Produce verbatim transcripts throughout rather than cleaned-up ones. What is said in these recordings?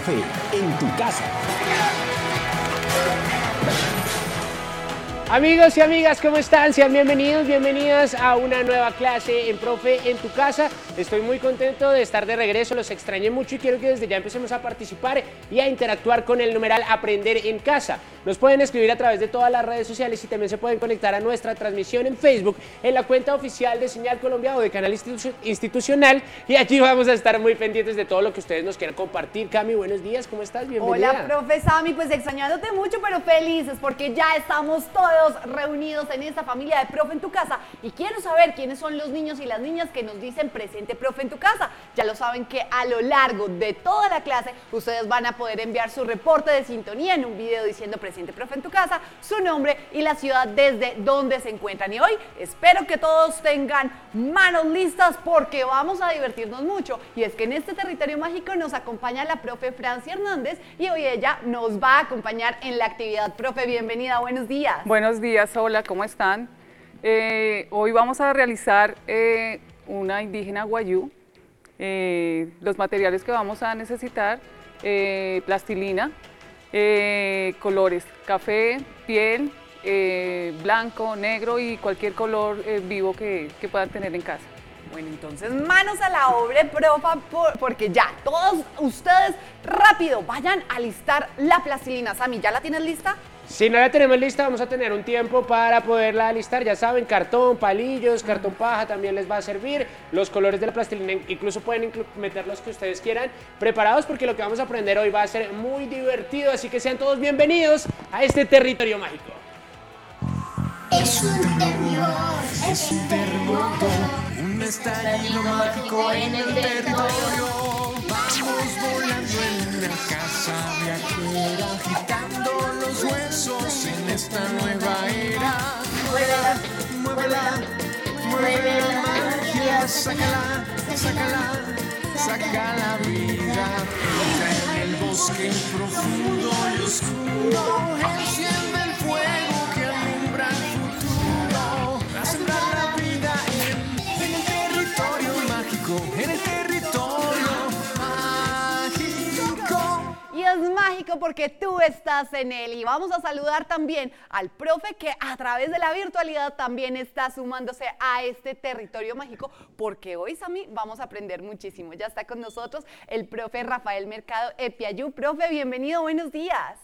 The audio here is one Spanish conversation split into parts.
Profe en tu casa. Amigos y amigas, ¿cómo están? Sean bienvenidos, bienvenidas a una nueva clase en Profe en tu casa. Estoy muy contento de estar de regreso, los extrañé mucho y quiero que desde ya empecemos a participar y a interactuar con el numeral Aprender en Casa. Nos pueden escribir a través de todas las redes sociales y también se pueden conectar a nuestra transmisión en Facebook, en la cuenta oficial de Señal Colombia o de Canal Institu- Institucional, y allí vamos a estar muy pendientes de todo lo que ustedes nos quieran compartir. Cami, buenos días, ¿cómo estás? Bienvenida. Hola, profe Sammy, pues extrañándote mucho, pero felices porque ya estamos todos reunidos en esta familia de Profe en tu Casa y quiero saber quiénes son los niños y las niñas que nos dicen presente Profe en tu Casa. Ya lo saben que a lo largo de toda la clase ustedes van a poder enviar su reporte de sintonía en un video diciendo presente Profe en tu Casa, su nombre y la ciudad desde donde se encuentran. Y hoy espero que todos tengan manos listas porque vamos a divertirnos mucho. Y es que en este territorio mágico nos acompaña la profe Francia Hernández y hoy ella nos va a acompañar en la actividad. Profe, bienvenida, buenos días. Buenos días, hola, ¿cómo están? Eh, hoy vamos a realizar eh, una indígena guayú. Eh, los materiales que vamos a necesitar, eh, plastilina, eh, colores, café, piel, eh, blanco, negro y cualquier color eh, vivo que, que puedan tener en casa. Bueno, entonces manos a la obra, profa, por, porque ya todos ustedes rápido vayan a listar la plastilina. Sammy, ¿ya la tienes lista? Si no la tenemos lista, vamos a tener un tiempo para poderla alistar. Ya saben, cartón, palillos, cartón paja también les va a servir. Los colores de la plastilina, incluso pueden inclu- meter los que ustedes quieran. Preparados porque lo que vamos a aprender hoy va a ser muy divertido. Así que sean todos bienvenidos a este territorio mágico. Es un terremoto, es un terremoto, un estallido mágico en el territorio. Vamos volando en una casa viajera, agitando los huesos en esta nueva era. Muévela, muévela, mueve la magia, sácala, sácala, saca la vida. Entra en el bosque profundo y oscuro, enciende el fuego que alumbra el futuro. A sembrar la vida en, en el territorio mágico, en el territorio mágico. Y es mágico porque tú estás en él. Y vamos a saludar también al profe que a través de la virtualidad también está sumándose a este territorio mágico, porque hoy, Sammy, vamos a aprender muchísimo. Ya está con nosotros el profe Rafael Mercado Epiayú. Profe, bienvenido, buenos días.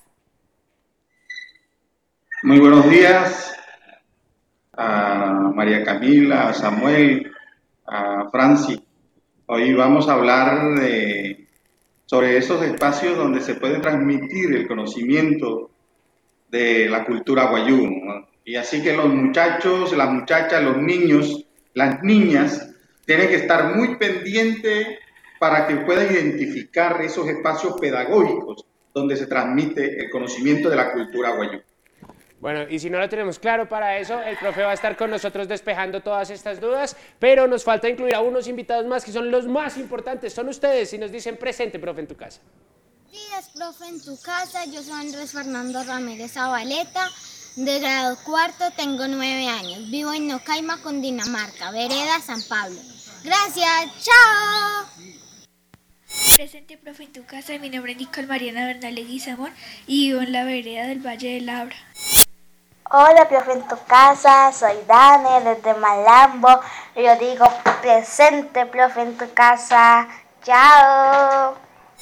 Muy buenos días a María Camila, a Samuel, a Franci. Hoy vamos a hablar de, sobre esos espacios donde se puede transmitir el conocimiento de la cultura guayú, ¿no? Y así que los muchachos, las muchachas, los niños, las niñas tienen que estar muy pendientes para que puedan identificar esos espacios pedagógicos donde se transmite el conocimiento de la cultura guayú. Bueno, y si no lo tenemos claro para eso, el profe va a estar con nosotros despejando todas estas dudas, pero nos falta incluir a unos invitados más que son los más importantes, son ustedes, y nos dicen presente, profe, en tu casa. Días, profe, en tu casa. Yo soy Andrés Fernando Ramírez Zabaleta, de grado cuarto, tengo nueve años. Vivo en Nocaima, Cundinamarca, vereda San Pablo. Gracias, chao. Presente, profe, en tu casa. Mi nombre es Nicole Mariana Bernal Leguizamón y vivo en la vereda del Valle de Labra. Hola, profe, en tu casa. Soy Dane, desde Malambo. Yo digo presente, profe, en tu casa. Chao.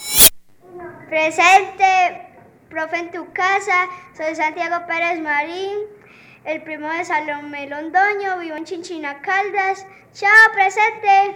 Presente, profe, en tu casa. Soy Santiago Pérez Marín, el primo de Salomé Londoño. Vivo en Chinchina, Caldas. Chao, presente.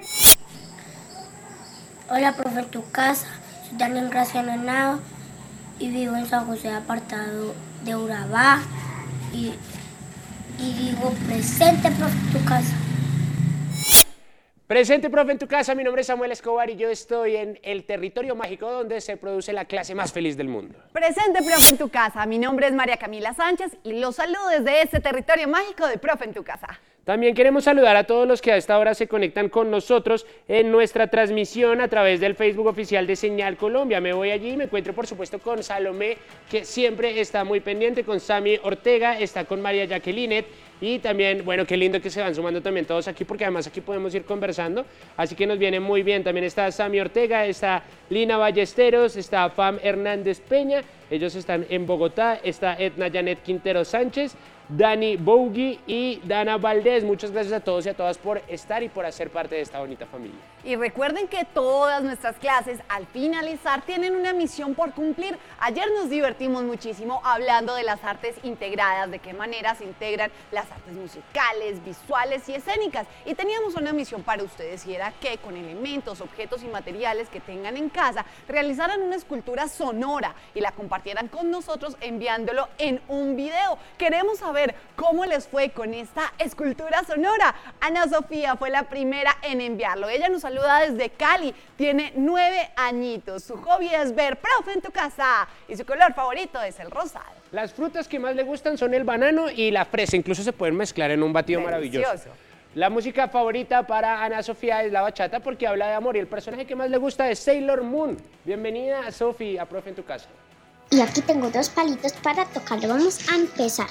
Hola, profe, en tu casa. Soy Daniel Graciano Henao y vivo en San José, apartado de Urabá. Y, y digo presente, profe, en tu casa. Presente, profe, en tu casa. Mi nombre es Samuel Escobar y yo estoy en el territorio mágico donde se produce la clase más feliz del mundo. Presente, profe, en tu casa. Mi nombre es María Camila Sánchez y los saludo desde este territorio mágico de Profe en tu casa. También queremos saludar a todos los que a esta hora se conectan con nosotros en nuestra transmisión a través del Facebook oficial de Señal Colombia. Me voy allí y me encuentro por supuesto con Salomé, que siempre está muy pendiente, con Sammy Ortega, está con María Jacqueline Y también, bueno, qué lindo que se van sumando también todos aquí, porque además aquí podemos ir conversando, así que nos viene muy bien. También está Sammy Ortega, está Lina Ballesteros, está Pam Hernández Peña, ellos están en Bogotá, está Edna Janet Quintero Sánchez, Dani Bougui y Dana Valdés. Muchas gracias a todos y a todas por estar y por hacer parte de esta bonita familia. Y recuerden que todas nuestras clases al finalizar tienen una misión por cumplir. Ayer nos divertimos muchísimo hablando de las artes integradas, de qué manera se integran las artes musicales, visuales y escénicas. Y teníamos una misión para ustedes y era que con elementos, objetos y materiales que tengan en casa realizaran una escultura sonora y la compartieran con nosotros enviándolo en un video. Queremos saber cómo les fue con esta escultura sonora. Ana Sofía fue la primera en enviarlo. Ella nos saluda desde Cali, tiene nueve añitos. Su hobby es ver Profe en tu Casa y su color favorito es el rosado. Las frutas que más le gustan son el banano y la fresa, incluso se pueden mezclar en un batido Delicioso. maravilloso. La música favorita para Ana Sofía es la bachata porque habla de amor y el personaje que más le gusta es Sailor Moon. Bienvenida, Sofi, a Profe en tu Casa. Y aquí tengo dos palitos para tocarlo. Vamos a empezar.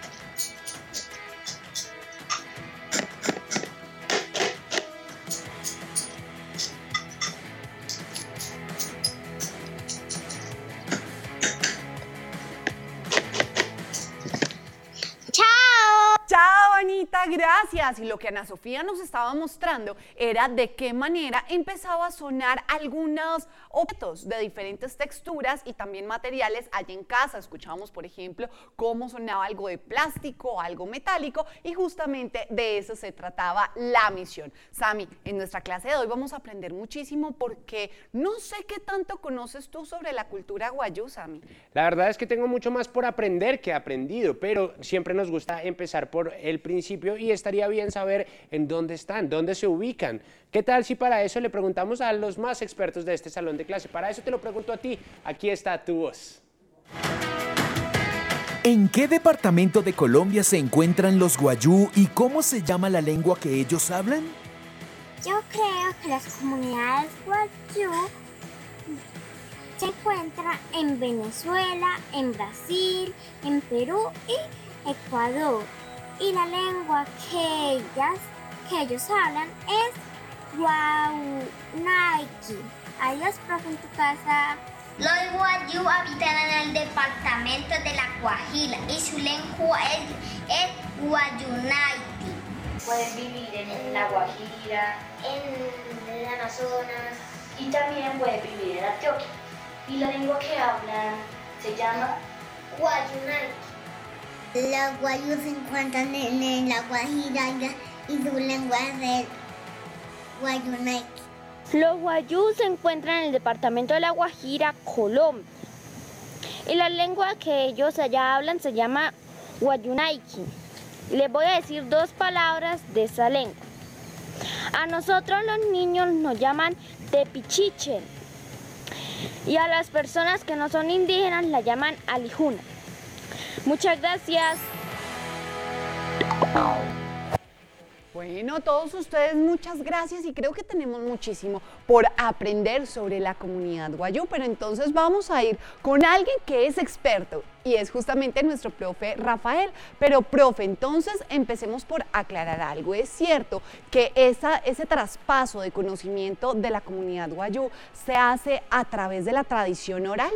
Chao, Anita, gracias. Y lo que Ana Sofía nos estaba mostrando era de qué manera empezaba a sonar algunos objetos de diferentes texturas y también materiales allí en casa. Escuchábamos, por ejemplo, cómo sonaba algo de plástico, algo metálico, y justamente de eso se trataba la misión. Sammy, en nuestra clase de hoy vamos a aprender muchísimo porque no sé qué tanto conoces tú sobre la cultura guayú, Sammy. La verdad es que tengo mucho más por aprender que aprendido, pero siempre nos gusta empezar por el principio y estaría bien saber en dónde están, dónde se ubican. ¿Qué tal si para eso le preguntamos a los más expertos de este salón de clase? Para eso te lo pregunto a ti. Aquí está tu voz. ¿En qué departamento de Colombia se encuentran los guayú y cómo se llama la lengua que ellos hablan? Yo creo que las comunidades guayú se encuentran en Venezuela, en Brasil, en Perú y Ecuador. Y la lengua que ellas, que ellos hablan es guayunaiki. Adiós, Profe en tu Casa. Los guayú habitan en el departamento de La Guajira y su lengua es, es guayunaiki. Pueden vivir en La Guajira, En el Amazonas. y también pueden vivir en Antioquia. Y la lengua que hablan se llama Guayunaiki. Los guayús se encuentran en, en La Guajira y su lengua es el guayunaiki. Los guayú se encuentran en el departamento de La Guajira, Colombia. Y la lengua que ellos allá hablan se llama guayunaiki. Les voy a decir dos palabras de esa lengua. A nosotros los niños nos llaman tepichiche. Y a las personas que no son indígenas la llaman alijuna. Muchas gracias. Bueno, todos ustedes muchas gracias y creo que tenemos muchísimo por aprender sobre la comunidad guayú, pero entonces vamos a ir con alguien que es experto y es justamente nuestro profe Rafael. Pero profe, entonces empecemos por aclarar algo. ¿Es cierto que esa, ese traspaso de conocimiento de la comunidad guayú se hace a través de la tradición oral?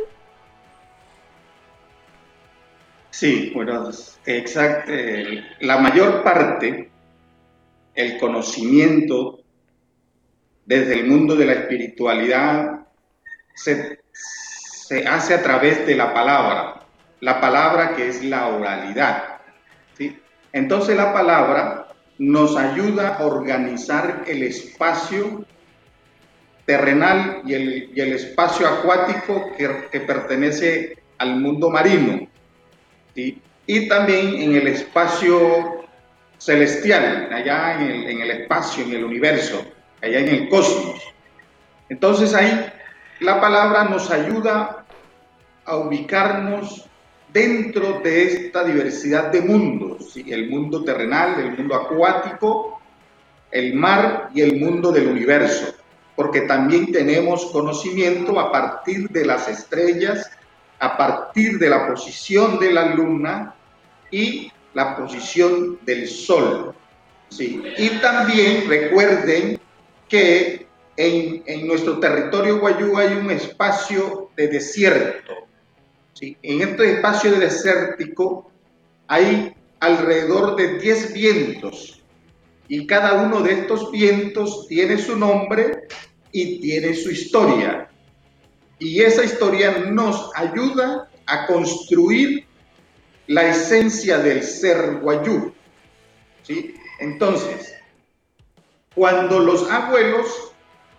Sí, bueno, exacto. La mayor parte, el conocimiento desde el mundo de la espiritualidad se, se hace a través de la palabra, la palabra que es la oralidad, ¿sí? Entonces la palabra nos ayuda a organizar el espacio terrenal y el, y el espacio acuático que, que pertenece al mundo marino, ¿sí? Y también en el espacio celestial, allá en el, en el espacio, en el universo, allá en el cosmos. Entonces ahí la palabra nos ayuda a ubicarnos dentro de esta diversidad de mundos, ¿sí? El mundo terrenal, el mundo acuático, el mar y el mundo del universo, porque también tenemos conocimiento a partir de las estrellas, a partir de la posición de la luna y la posición del sol. ¿Sí? Y también recuerden que en, en nuestro territorio guayú hay un espacio de desierto. ¿Sí? En este espacio de desértico hay alrededor de diez vientos y cada uno de estos vientos tiene su nombre y tiene su historia. Y esa historia nos ayuda a construir la esencia del ser guayú. ¿Sí? Entonces, cuando los abuelos,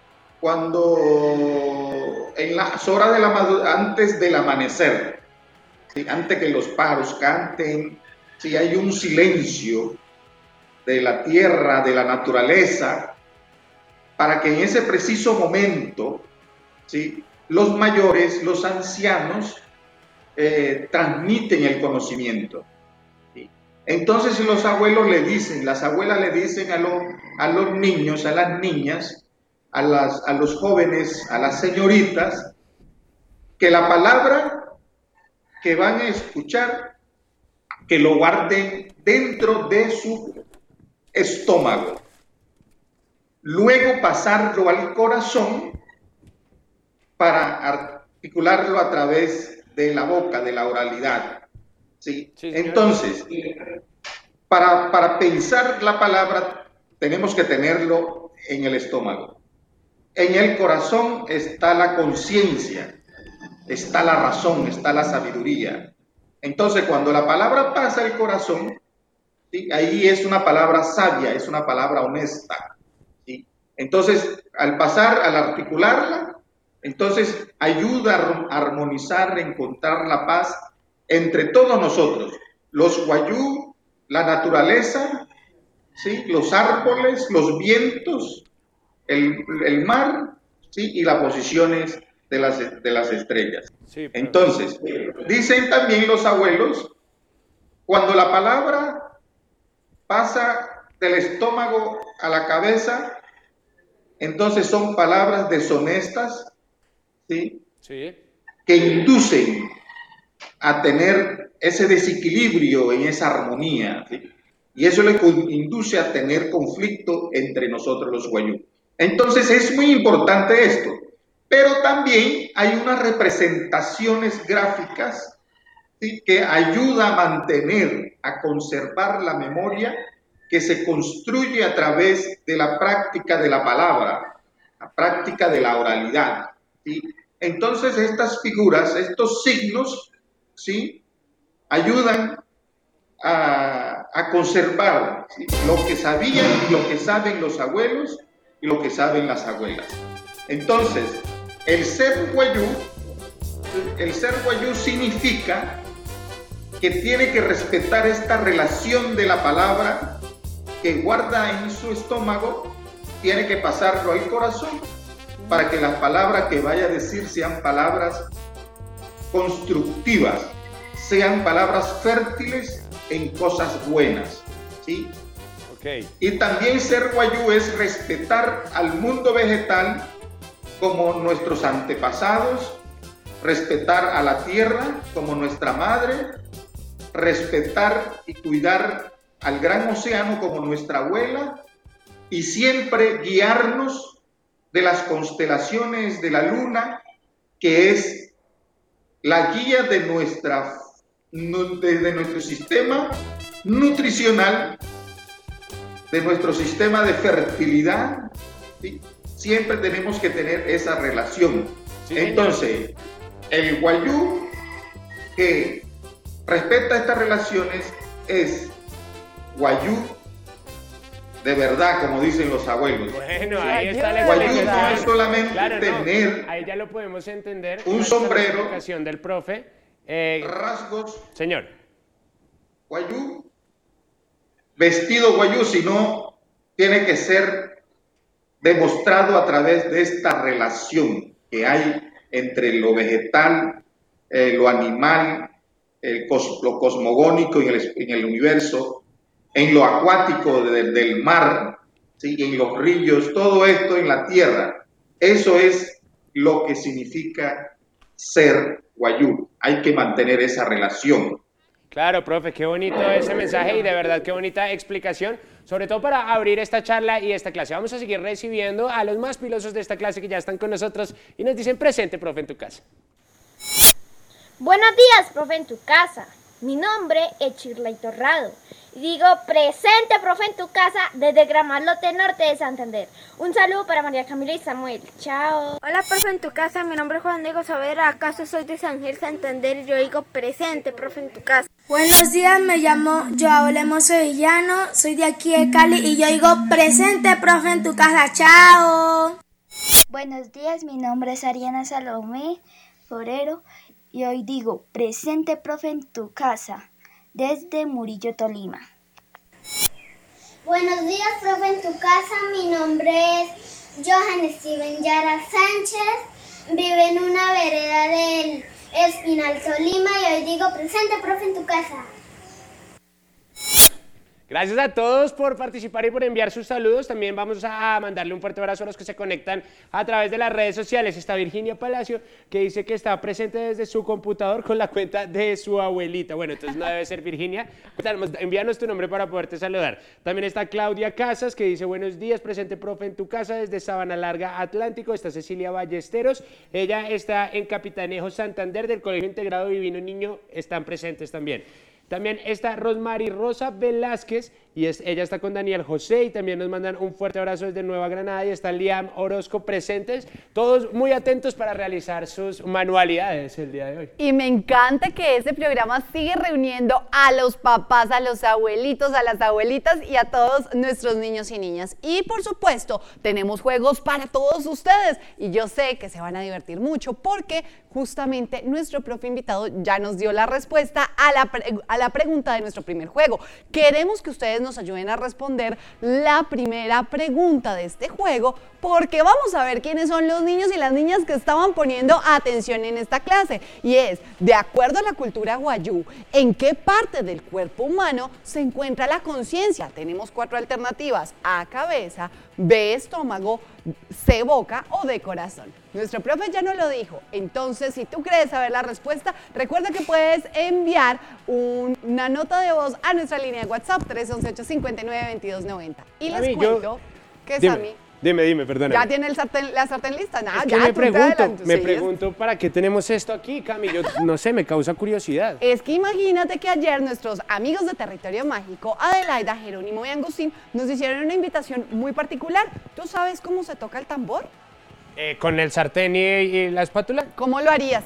cuando en las horas de la antes del amanecer, ¿sí? Antes que los pájaros canten, si ¿sí? Hay un silencio de la tierra, de la naturaleza, para que en ese preciso momento, ¿sí? Los mayores, los ancianos, eh, transmiten el conocimiento. Entonces los abuelos le dicen, las abuelas le dicen a, lo, a los niños, a las niñas, a, las, a los jóvenes, a las señoritas, que la palabra que van a escuchar, que lo guarden dentro de su estómago. Luego pasarlo al corazón para articularlo a través de la boca, de la oralidad. ¿Sí? Sí, entonces, para, para pensar la palabra tenemos que tenerlo en el estómago. En el corazón está la conciencia, está la razón, está la sabiduría. Entonces, cuando la palabra pasa al corazón, ¿sí? Ahí es una palabra sabia, es una palabra honesta. ¿Sí? Entonces, al pasar, al articularla, entonces ayuda a armonizar, a encontrar la paz entre todos nosotros, los guayú, la naturaleza, ¿sí? Los árboles, los vientos, el, el mar, ¿sí? Y las posiciones de las, de las estrellas. Sí, pero... Entonces, dicen también los abuelos, cuando la palabra pasa del estómago a la cabeza, entonces son palabras deshonestas, ¿sí? Sí. Que inducen a tener ese desequilibrio en esa armonía, ¿sí? Y eso le induce a tener conflicto entre nosotros los guayú. Entonces es muy importante esto, pero también hay unas representaciones gráficas, ¿sí? Que ayuda a mantener, a conservar la memoria que se construye a través de la práctica de la palabra, la práctica de la oralidad, ¿sí? Entonces estas figuras, estos signos, ¿sí? Ayudan a, a conservar, ¿sí? Lo que sabían y lo que saben los abuelos y lo que saben las abuelas. Entonces, el ser guayú, el ser guayú significa que tiene que respetar esta relación de la palabra que guarda en su estómago, tiene que pasarlo al corazón para que las palabras que vaya a decir sean palabras constructivas, sean palabras fértiles en cosas buenas, ¿sí? Okay. Y también ser guayú es respetar al mundo vegetal como nuestros antepasados, respetar a la tierra como nuestra madre, respetar y cuidar al gran océano como nuestra abuela y siempre guiarnos de las constelaciones de la luna, que es la guía de, nuestra, de, de nuestro sistema nutricional, de nuestro sistema de fertilidad, ¿sí? Siempre tenemos que tener esa relación. Sí, entonces, el guayú que respeta estas relaciones es guayú de verdad, como dicen los abuelos. Bueno, ahí está la guayú no es solamente claro, tener no. Ahí ya lo podemos entender. un sombrero, la explicación del profe. Eh, rasgos. Señor. Guayú, vestido guayú, sino tiene que ser demostrado a través de esta relación que hay entre lo vegetal, eh, lo animal, el cos, lo cosmogónico en el, en el universo, en lo acuático de, del mar, ¿sí? En los ríos, todo esto en la tierra. Eso es lo que significa ser guayú. Hay que mantener esa relación. Claro, profe, qué bonito ese mensaje y de verdad qué bonita explicación, sobre todo para abrir esta charla y esta clase. Vamos a seguir recibiendo a los más pilosos de esta clase que ya están con nosotros y nos dicen presente, profe, en tu casa. Buenos días, profe, en tu casa. Mi nombre es Shirley Torrado. Y digo presente, profe, en tu casa desde Gramalote Norte de Santander. Un saludo para María Camila y Samuel. Chao. Hola, profe, en tu casa. Mi nombre es Juan Diego Saavedra. Acaso soy de San Gil, Santander. Y yo digo presente, profe, en tu casa. Buenos días, me llamo Joao Lemoso Villano. Soy de aquí de Cali. Y yo digo presente, profe, en tu casa. Chao. Buenos días, mi nombre es Ariana Salomé Forero. Y hoy digo presente, profe, en tu casa. Desde Murillo, Tolima. Buenos días, profe, en tu casa. Mi nombre es Johan Steven Yara Sánchez. Vivo en una vereda del Espinal, Tolima. Y hoy digo presente, profe, en tu casa. Gracias a todos por participar y por enviar sus saludos. También vamos a mandarle un fuerte abrazo a los que se conectan a través de las redes sociales. Está Virginia Palacio, que dice que está presente desde su computador con la cuenta de su abuelita. Bueno, entonces no debe ser Virginia. Envíanos tu nombre para poderte saludar. También está Claudia Casas, que dice buenos días, presente, profe, en tu casa desde Sabana Larga, Atlántico. Está Cecilia Ballesteros. Ella está en Capitanejo, Santander, del Colegio Integrado Divino Niño. Están presentes también. También está Rosmary Rosa Velázquez y es, ella está con Daniel José y también nos mandan un fuerte abrazo desde Nueva Granada y está Liam Orozco presentes, todos muy atentos para realizar sus manualidades el día de hoy. Y me encanta que este programa sigue reuniendo a los papás, a los abuelitos, a las abuelitas y a todos nuestros niños y niñas. Y por supuesto, tenemos juegos para todos ustedes y yo sé que se van a divertir mucho porque justamente nuestro profe invitado ya nos dio la respuesta a la, pre a la pregunta de nuestro primer juego. Queremos que ustedes nos ayuden a responder la primera pregunta de este juego porque vamos a ver quiénes son los niños y las niñas que estaban poniendo atención en esta clase. Y es, de acuerdo a la cultura guayú, ¿en qué parte del cuerpo humano se encuentra la conciencia? Tenemos cuatro alternativas: A, cabeza; B, estómago; C, boca; o D, corazón. Nuestro profe ya nos lo dijo, entonces si tú quieres saber la respuesta, recuerda que puedes enviar un, una nota de voz a nuestra línea de WhatsApp tres once, ocho cinco nueve, veintidós noventa. Y les Sammy, cuento yo, que dime, Sammy Dime, dime, perdóname. ya tiene el sartén, la sartén lista. Nada, Es que ya, me tú te pregunto, adelantas, me sí, pregunto para qué tenemos esto aquí, Cami. Yo no sé, me causa curiosidad. Es que imagínate que ayer nuestros amigos de Territorio Mágico, Adelaida, Jerónimo y Angustín, nos hicieron una invitación muy particular. ¿Tú sabes cómo se toca el tambor? Eh, ¿Con el sartén y, y la espátula? ¿Cómo lo harías?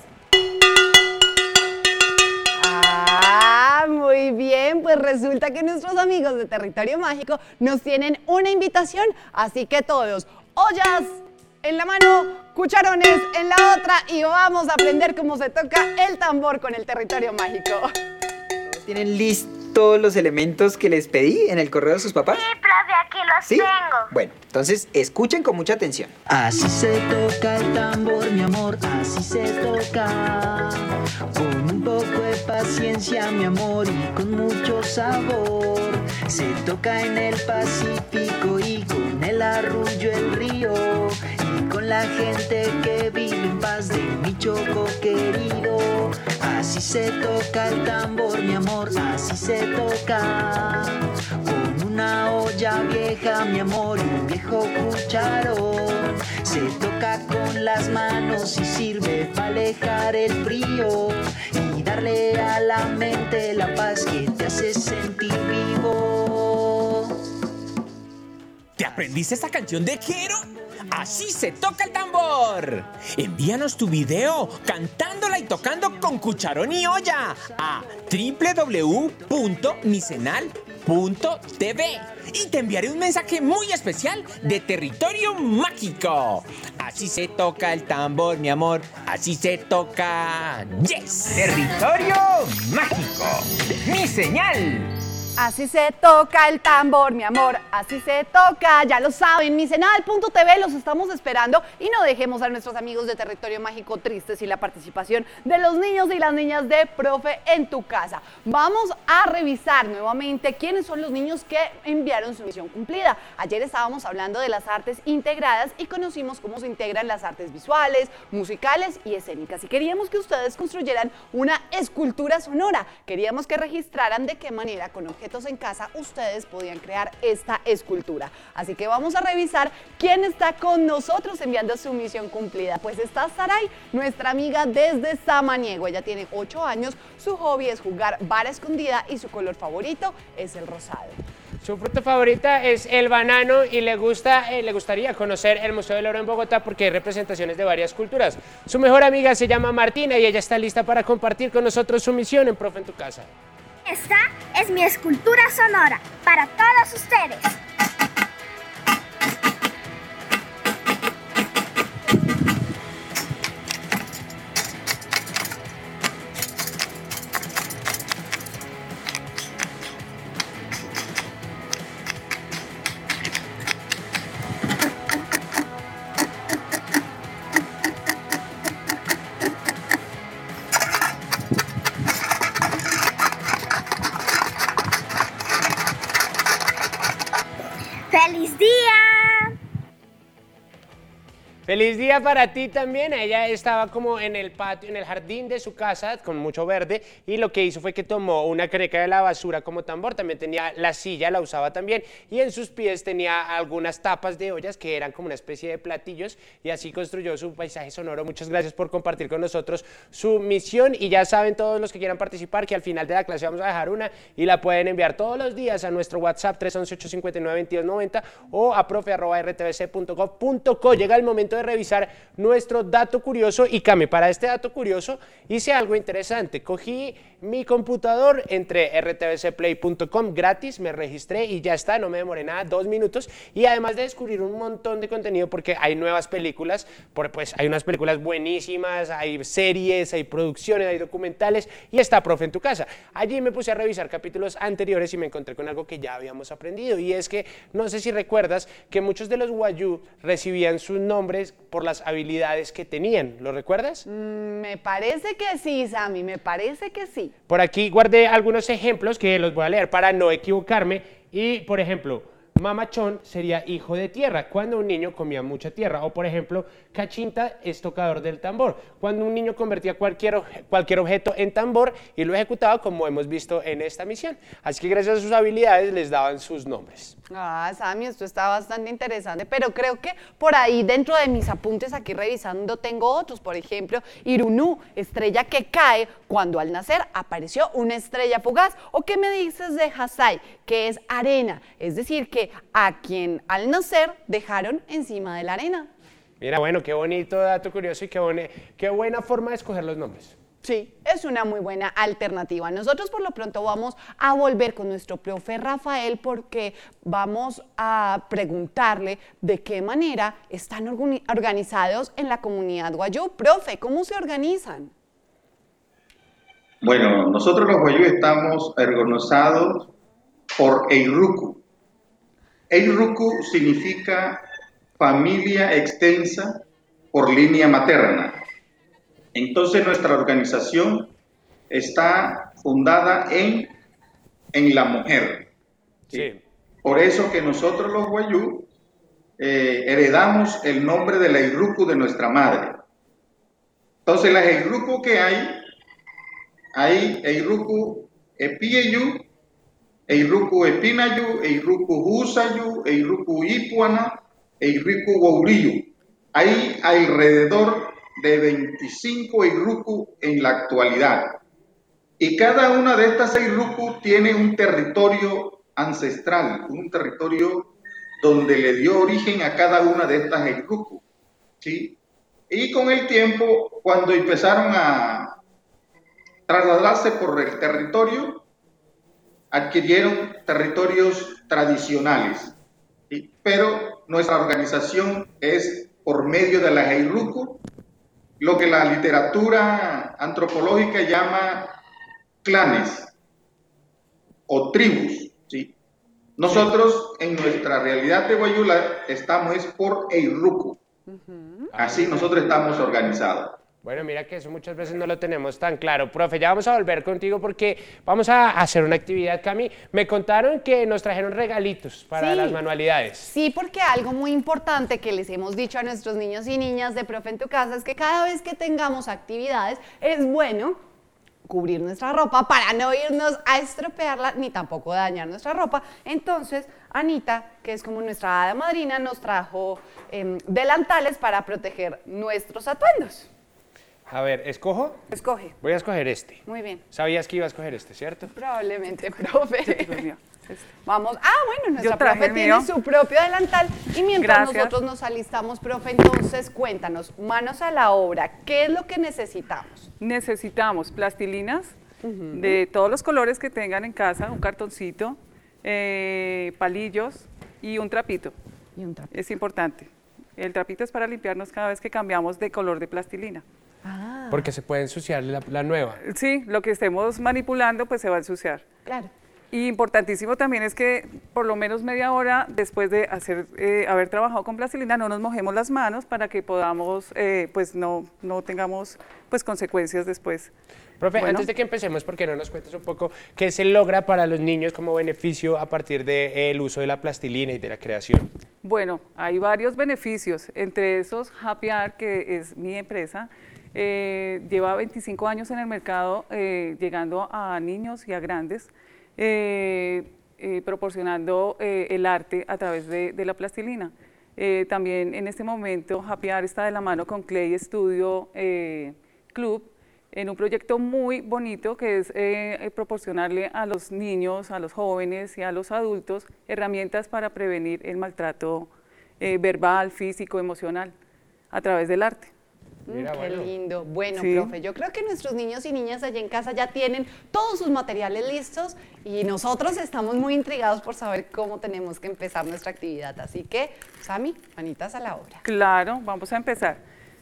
Ah, muy bien, pues resulta que nuestros amigos de Territorio Mágico nos tienen una invitación, así que todos, ollas en la mano, cucharones en la otra y vamos a aprender cómo se toca el tambor con el Territorio Mágico. ¿Tienen listos los elementos que les pedí en el correo de sus papás? Sí, profe, aquí los ¿Sí? tengo. Bueno, entonces escuchen con mucha atención. Así se toca el tambor, mi amor, así se toca. Con un poco de paciencia, mi amor, y con mucho sabor. Se toca en el Pacífico y con el arrullo el río. Y con la gente que vive en paz de mi Choco querido. Así se toca el tambor, mi amor, así se toca. Con una olla vieja, mi amor, y un viejo cucharón. Se toca con las manos y sirve para alejar el frío y darle a la mente la paz que te hace sentir vivo. ¿Te aprendiste esta canción de Quero? ¡Así se toca el tambor! Envíanos tu video cantándola y tocando con cucharón y olla a doble u doble u doble u punto micenal punto t v y te enviaré un mensaje muy especial de Territorio Mágico. Así se toca el tambor, mi amor. Así se toca. ¡Yes! Territorio Mágico. Mi señal. Así se toca el tambor, mi amor, así se toca, ya lo saben, misenal punto t v, los estamos esperando y no dejemos a nuestros amigos de Territorio Mágico tristes sin la participación de los niños y las niñas de Profe en tu Casa. Vamos a revisar nuevamente quiénes son los niños que enviaron su misión cumplida. Ayer estábamos hablando de las artes integradas y conocimos cómo se integran las artes visuales, musicales y escénicas. Y queríamos que ustedes construyeran una escultura sonora, queríamos que registraran de qué manera con objetos en casa ustedes podían crear esta escultura. Así que vamos a revisar quién está con nosotros enviando su misión cumplida. Pues está Saray, nuestra amiga desde Samaniego. Ella tiene ocho años, su hobby es jugar vara escondida y su color favorito es el rosado. Su fruta favorita es el banano y le, gusta, eh, le gustaría conocer el Museo del Oro en Bogotá porque hay representaciones de varias culturas. Su mejor amiga se llama Martina y ella está lista para compartir con nosotros su misión en Profe en tu Casa. Esta es mi escultura sonora para todos ustedes. ¡Feliz día! Feliz día para ti también. Ella estaba como en el patio, en el jardín de su casa con mucho verde y lo que hizo fue que tomó una caneca de la basura como tambor. También tenía la silla, la usaba también y en sus pies tenía algunas tapas de ollas que eran como una especie de platillos y así construyó su paisaje sonoro. Muchas gracias por compartir con nosotros su misión y ya saben todos los que quieran participar que al final de la clase vamos a dejar una y la pueden enviar todos los días a nuestro WhatsApp tres once, ocho cinco nueve, veintidós noventa o a profe arroba r t v c punto gov punto co. Llega el momento de revisar nuestro dato curioso y Cami, para este dato curioso hice algo interesante. Cogí mi computador, entré r t v c play punto com gratis, me registré y ya está, no me demoré nada, dos minutos y además de descubrir un montón de contenido porque hay nuevas películas, pues hay unas películas buenísimas, hay series, hay producciones, hay documentales y está Profe en tu Casa. Allí me puse a revisar capítulos anteriores y me encontré con algo que ya habíamos aprendido y es que, no sé si recuerdas que muchos de los Wayuu recibían sus nombres por las habilidades que tenían, ¿lo recuerdas? Mm, me parece que sí, Sammy, me parece que sí. Por aquí guardé algunos ejemplos que los voy a leer para no equivocarme y, por ejemplo, Mamachón sería hijo de tierra, cuando un niño comía mucha tierra. O por ejemplo, Cachinta es tocador del tambor, cuando un niño convertía cualquier, cualquier objeto en tambor y lo ejecutaba como hemos visto en esta misión. Así que gracias a sus habilidades les daban sus nombres. Ah, Sammy, esto está bastante interesante, pero creo que por ahí dentro de mis apuntes aquí revisando tengo otros. Por ejemplo, Irunú, estrella que cae cuando al nacer apareció una estrella fugaz. ¿O qué me dices de Hasai, que es arena? Es decir, que a quien al nacer dejaron encima de la arena. Mira, bueno, qué bonito dato curioso y qué, buen, qué buena forma de escoger los nombres. Sí, es una muy buena alternativa. Nosotros por lo pronto vamos a volver con nuestro profe Rafael porque vamos a preguntarle de qué manera están organizados en la comunidad Wayuu. Profe, ¿cómo se organizan? Bueno, nosotros los Wayuu estamos organizados por Eiruku. Eiruku significa familia extensa por línea materna. Entonces nuestra organización está fundada en, en la mujer. Sí. Por eso que nosotros los Wayuu eh, heredamos el nombre de la Eiruku de nuestra madre. Entonces las Eiruku que hay, hay Eiruku Epieyu, Eiruku Epinayu, Eiruku Husayu, Eiruku Ipuana, Eiruku Wauriyu. Hay alrededor de veinticinco Eiruku en la actualidad. Y cada una de estas Eiruku tiene un territorio ancestral, un territorio donde le dio origen a cada una de estas Eiruku, ¿sí? Y con el tiempo, cuando empezaron a trasladarse por el territorio, adquirieron territorios tradicionales, ¿sí? Pero nuestra organización es por medio de las Eiruku, lo que la literatura antropológica llama clanes. o tribus, ¿sí? Nosotros en nuestra realidad de Guayula estamos es por Eiruco. Así nosotros estamos organizados. Bueno, mira que eso muchas veces no lo tenemos tan claro. Profe, ya vamos a volver contigo porque vamos a hacer una actividad, Cami. Me contaron que nos trajeron regalitos para Sí. las manualidades. Sí, porque algo muy importante que les hemos dicho a nuestros niños y niñas de Profe en tu Casa es que cada vez que tengamos actividades es bueno cubrir nuestra ropa para no irnos a estropearla ni tampoco dañar nuestra ropa. Entonces, Anita, que es como nuestra hada madrina, nos trajo eh, delantales para proteger nuestros atuendos. A ver, ¿escojo? Escoge. Voy a escoger este. Muy bien. Sabías que iba a escoger este, ¿cierto? Probablemente, profe. Vamos. Ah, bueno, nuestra Yo traje profe el tiene mío. su propio delantal. Y mientras Gracias. nosotros nos alistamos, profe, entonces cuéntanos, manos a la obra, ¿qué es lo que necesitamos? Necesitamos plastilinas de todos los colores que tengan en casa, un cartoncito, eh, palillos y un trapito. Y un trapito. Es importante. El trapito es para limpiarnos cada vez que cambiamos de color de plastilina. Ah. Porque se puede ensuciar la, la nueva. Sí, lo que estemos manipulando pues se va a ensuciar. Claro. Y importantísimo también es que por lo menos media hora después de hacer, eh, haber trabajado con plastilina no nos mojemos las manos para que podamos, eh, pues no, no tengamos pues consecuencias después. Profe, Bueno. antes de que empecemos, ¿por qué no nos cuentas un poco qué se logra para los niños como beneficio a partir del uso de la plastilina y de la creación? Bueno, hay varios beneficios, entre esos Happy Art, que es mi empresa, eh, lleva veinticinco años en el mercado, eh, llegando a niños y a grandes, eh, eh, proporcionando eh, el arte a través de, de la plastilina. Eh, también en este momento Happy Art está de la mano con Clay Studio eh, Club, en un proyecto muy bonito que es eh, proporcionarle a los niños, a los jóvenes y a los adultos herramientas para prevenir el maltrato eh, verbal, físico, emocional a través del arte. Mm, qué lindo. Bueno, Sí. profe, yo creo que nuestros niños y niñas allá en casa ya tienen todos sus materiales listos y nosotros estamos muy intrigados por saber cómo tenemos que empezar nuestra actividad. Así que, Sami, manitas a la obra. Claro, vamos a empezar.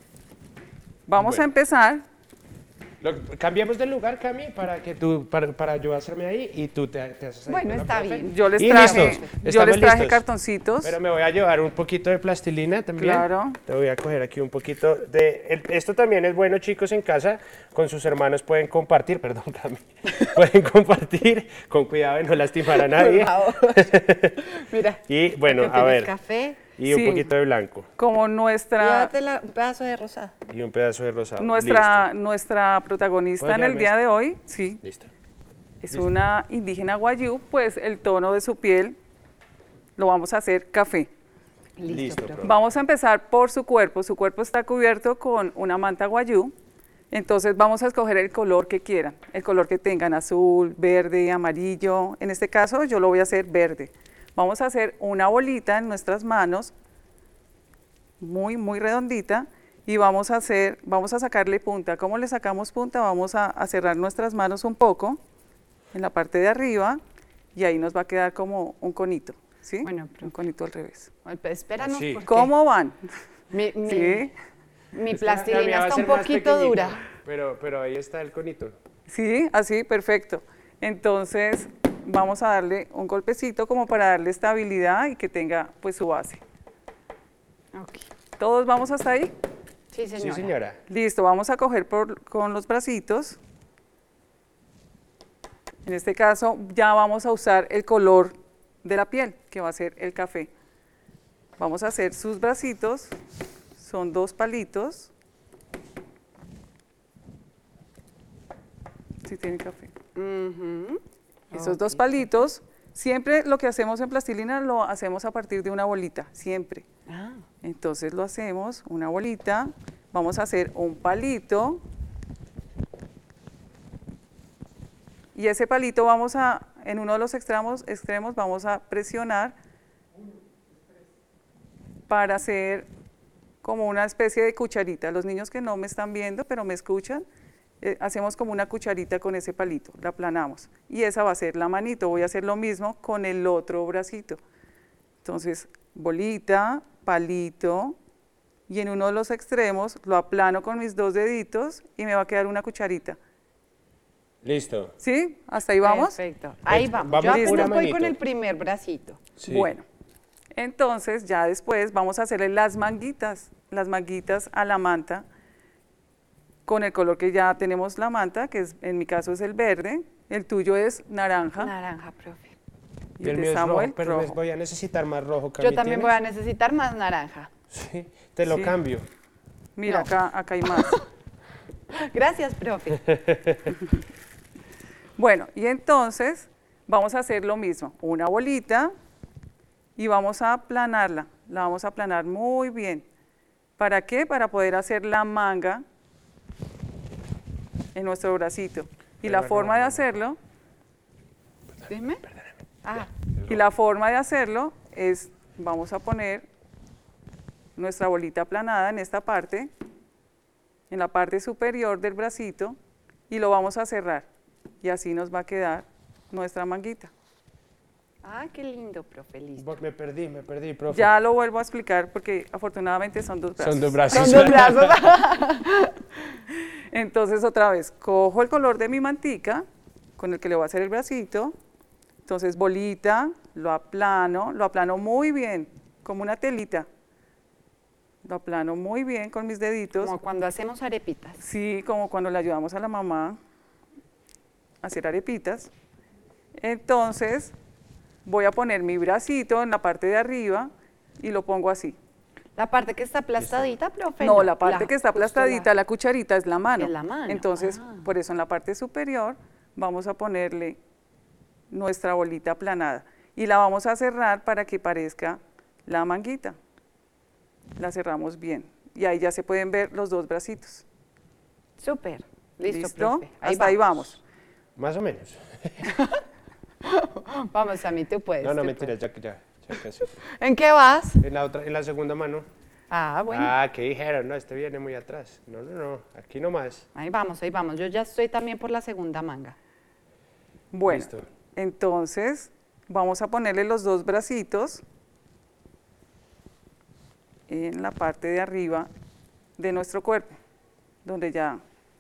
Vamos Bueno. a empezar. Lo- cambiamos de lugar, Cami, para que tú, para, para yo hacerme ahí y tú te, te haces ahí. Bueno, con la está profe. bien. Yo les Y traje, listos, yo estamos les traje listos. cartoncitos. Pero me voy a llevar un poquito de plastilina también. Claro. Te voy a coger aquí un poquito de... el- esto también es bueno, chicos, en casa. Con sus hermanos pueden compartir, perdón, Cami. Pueden compartir con cuidado de no lastimar a nadie. Por favor. Mira. Y bueno, acá a tienes ver. café. Y un Sí. poquito de blanco. Como nuestra, Llévate la- un pedazo de rosado. Y un pedazo de rosado. nuestra, nuestra protagonista ¿Puedo en el llevarme día esto? de hoy, sí, Listo. es Listo. una indígena guayú, pues el tono de su piel lo vamos a hacer café. Listo, profe. Vamos a empezar por su cuerpo. Su cuerpo está cubierto con una manta guayú. Entonces vamos a escoger el color que quieran, el color que tengan, azul, verde, amarillo. En este caso yo lo voy a hacer verde. Vamos a hacer una bolita en nuestras manos, muy, muy redondita, y vamos a hacer, vamos a sacarle punta. ¿Cómo le sacamos punta? Vamos a, a cerrar nuestras manos un poco en la parte de arriba y ahí nos va a quedar como un conito, ¿sí? Bueno, un conito al revés. Ay, pero espéranos. Así. porque ¿Cómo van? Mi, mi- ¿Sí? mi Es que la mía plastilina va a está ser un más poquito pequeñita, dura. Pero, pero ahí está el conito. Sí, así, perfecto. Entonces vamos a darle un golpecito como para darle estabilidad y que tenga pues su base. Ok. ¿Todos vamos hasta ahí? Sí, señora. Sí, señora. Listo, vamos a coger por, con los bracitos. En este caso ya vamos a usar el color de la piel, que va a ser el café. Vamos a hacer sus bracitos, son dos palitos. Si tienen café. Ujú. Esos dos palitos, siempre lo que hacemos en plastilina lo hacemos a partir de una bolita, siempre. Ah. Entonces lo hacemos, una bolita, vamos a hacer un palito y ese palito vamos a, en uno de los extremos, extremos vamos a presionar para hacer como una especie de cucharita. Los niños que no me están viendo, pero me escuchan, eh, hacemos como una cucharita con ese palito, la aplanamos y esa va a ser la manito. Voy a hacer lo mismo con el otro bracito. Entonces, bolita, palito, y en uno de los extremos lo aplano con mis dos deditos y me va a quedar una cucharita. Listo. ¿Sí? ¿Hasta ahí vamos? Perfecto. Ahí vamos. Vamos, Yo apenas pura voy manito. con el primer bracito. Sí. Bueno, entonces ya después vamos a hacerle las manguitas, las manguitas a la manta con el color que ya tenemos la manta, que es, en mi caso es el verde, el tuyo es naranja. Naranja, profe. Y Y el de mío es Samuel, rojo, pero rojo. voy a necesitar más rojo. Yo también voy a necesitar más naranja. Sí, te lo Sí. cambio. Mira, No. acá, acá hay más. Gracias, profe. Bueno, y entonces vamos a hacer lo mismo, una bolita y vamos a aplanarla, la vamos a aplanar muy bien. ¿Para qué? Para poder hacer la manga en nuestro bracito. Y la Pero forma no, de no, no. hacerlo, Dime. Ah, y la forma de hacerlo es, vamos a poner nuestra bolita aplanada en esta parte, en la parte superior del bracito, y lo vamos a cerrar. Y así nos va a quedar nuestra manguita. ah, qué lindo, profe. Listo. Me perdí, me perdí, profe. Ya lo vuelvo a explicar porque afortunadamente son dos brazos. Son dos brazos. Son dos brazos. Entonces otra vez, cojo el color de mi mantica con el que le voy a hacer el bracito. Entonces bolita, lo aplano, lo aplano muy bien, como una telita. Lo aplano muy bien con mis deditos. Como cuando hacemos arepitas. Sí, como cuando le ayudamos a la mamá a hacer arepitas. Entonces voy a poner mi bracito en la parte de arriba y lo pongo así. La parte que está aplastadita, profe. No, la parte que está justo aplastadita, la cucharita, es la mano. Es la mano, Entonces, ah. por eso en la parte superior vamos a ponerle nuestra bolita aplanada y la vamos a cerrar para que parezca la manguita. La cerramos bien y ahí ya se pueden ver los dos bracitos. Súper. Listo, ¿Listo? profe. Ahí Hasta ahí vamos. Más o menos. Vamos, Sammy, tú puedes. No, no, tú mentira, ya que ya. ya casi. puedes. ¿En qué vas? En la otra, en la segunda mano. Ah, bueno. Ah, ¿qué dijeron? No, este viene muy atrás. No, no, no. Aquí nomás. Ahí vamos, ahí vamos. Yo ya estoy también por la segunda manga. Bueno, Listo. entonces vamos a ponerle los dos bracitos en la parte de arriba de nuestro cuerpo, donde ya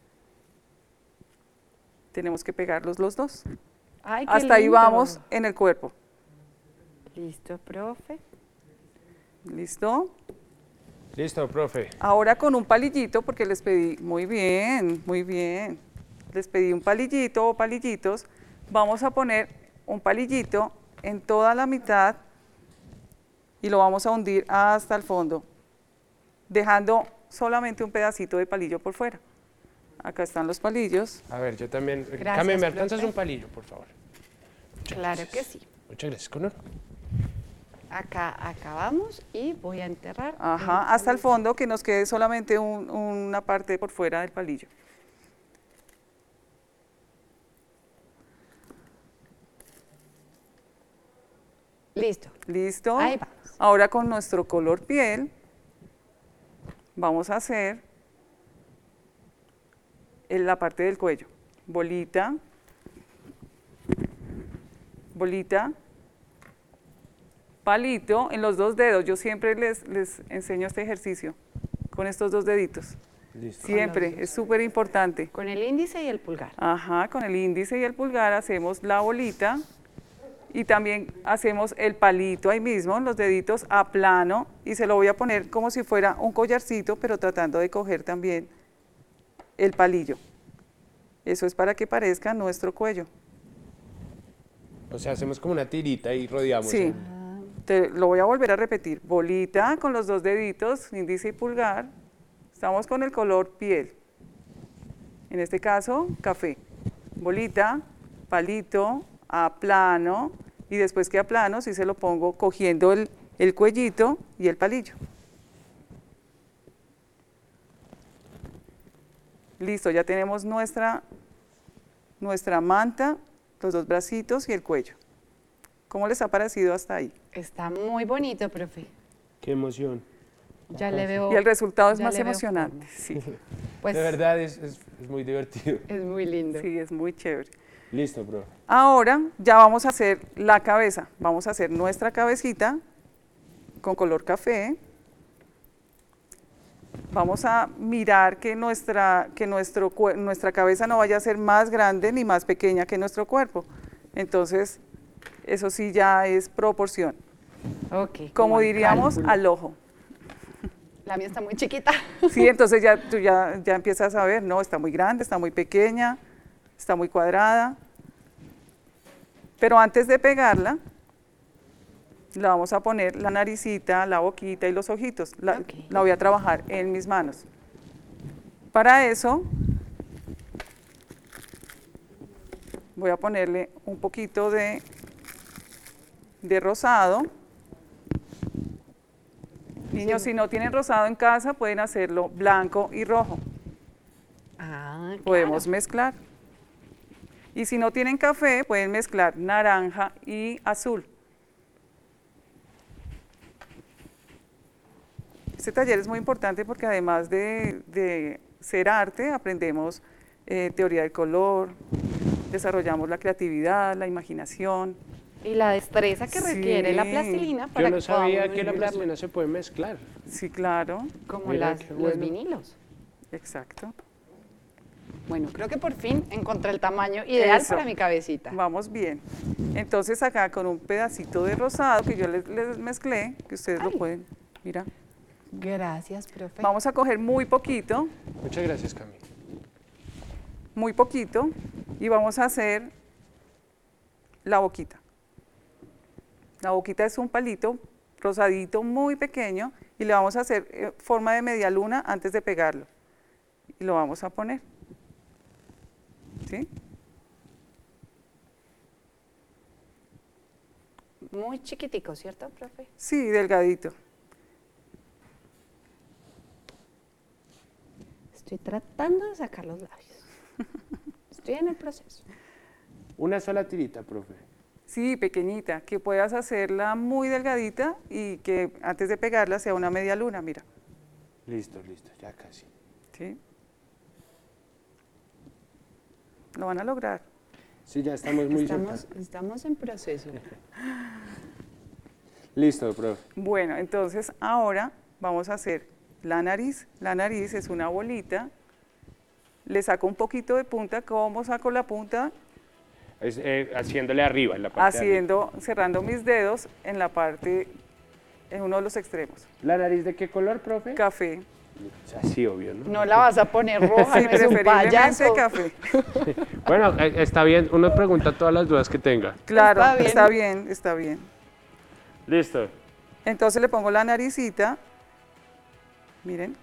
tenemos que pegarlos los dos. Ay, qué Hasta ahí lindo. vamos en el cuerpo. Listo, profe. ¿Listo? Listo, profe. Ahora con un palillito, porque les pedí, muy bien, muy bien, les pedí un palillito o palillitos, vamos a poner un palillito en toda la mitad y lo vamos a hundir hasta el fondo, dejando solamente un pedacito de palillo por fuera. Acá están los palillos. A ver, yo también. Gracias, Cami, ¿me alcanzas profe. un palillo, por favor? Muchas Claro gracias. que sí. Muchas gracias, Conor. Acá acabamos y voy a enterrar. Ajá, hasta el fondo, que nos quede solamente un- una parte por fuera del palillo. Listo. ¿Listo? Ahí vamos. Ahora con nuestro color piel vamos a hacer en la parte del cuello. Bolita, bolita, palito en los dos dedos. Yo siempre les, les enseño este ejercicio con estos dos deditos. Listo. Siempre, es súper importante. Con el índice y el pulgar. Ajá, con el índice y el pulgar hacemos la bolita y también hacemos el palito ahí mismo, los deditos a plano, y se lo voy a poner como si fuera un collarcito, pero tratando de coger también el palillo. Eso es para que parezca nuestro cuello. O sea, hacemos como una tirita y rodeamos. Sí, el- te lo voy a volver a repetir. Bolita con los dos deditos, índice y pulgar. Estamos con el color piel. En este caso, café. Bolita, palito, a plano, y después que a plano, sí se lo pongo cogiendo el, el cuellito y el palillo. Listo, ya tenemos nuestra, nuestra manta, los dos bracitos y el cuello. ¿Cómo les ha parecido hasta ahí? Está muy bonito, profe. Qué emoción. Ya le veo. Y el resultado es ya más le veo emocionante. Sí. Pues- de verdad es, es- es muy divertido. Es muy lindo. Sí, es muy chévere. Listo, bro. Ahora ya vamos a hacer la cabeza. Vamos a hacer nuestra cabecita con color café. Vamos a mirar que, nuestra, que nuestro, nuestra cabeza no vaya a ser más grande ni más pequeña que nuestro cuerpo. Entonces, eso sí ya es proporción. Okay, como, como diríamos, cálculo. Al ojo. La mía está muy chiquita. Sí, entonces ya, tú ya, ya empiezas a ver, no, está muy grande, está muy pequeña, está muy cuadrada. Pero antes de pegarla, le vamos a poner la naricita, la boquita y los ojitos. La, okay. la voy a trabajar en mis manos. Para eso, voy a ponerle un poquito de, de rosado. Niños, sí. si no tienen rosado en casa, pueden hacerlo blanco y rojo. Ah, claro. Podemos mezclar. Y si no tienen café, pueden mezclar naranja y azul. Este taller es muy importante porque además de, de ser arte, aprendemos eh, teoría del color, desarrollamos la creatividad, la imaginación. Y la destreza que sí. requiere la plastilina para Yo no que sabía que la plastilina se puede mezclar. Sí, claro. Como las, bueno. los vinilos. Exacto. Bueno, creo que por fin encontré el tamaño ideal Eso. para mi cabecita. Vamos bien. Entonces acá con un pedacito de rosado que yo les, les mezclé, que ustedes Ay. lo pueden, mira. Gracias, profe. Vamos a coger muy poquito. Muchas gracias, Cami. Muy poquito y vamos a hacer la boquita. La boquita es un palito rosadito muy pequeño y le vamos a hacer eh, forma de media luna antes de pegarlo. Y lo vamos a poner. ¿Sí? Muy chiquitico, ¿cierto, profe? Sí, delgadito. Estoy tratando de sacar los labios. Estoy en el proceso. Una sola tirita, profe. Sí, pequeñita, que puedas hacerla muy delgadita y que antes de pegarla sea una media luna, mira. Listo, listo, ya casi. ¿Sí? Lo van a lograr. Sí, ya estamos muy estamos, cerca. Estamos en proceso. Listo, profe. Bueno, entonces ahora vamos a hacer la nariz. La nariz es una bolita. Le saco un poquito de punta. ¿Cómo saco la punta? Es, eh, haciéndole arriba, en la parte Haciendo, de arriba. cerrando mis dedos en la parte, en uno de los extremos. ¿La nariz de qué color, profe? Café. Así, obvio, ¿no? No la vas a poner roja, sí, no es un payaso. Café. Bueno, está bien, uno pregunta todas las dudas que tenga. Claro, está bien, está bien. Está bien. Listo. Entonces le pongo la naricita. Miren.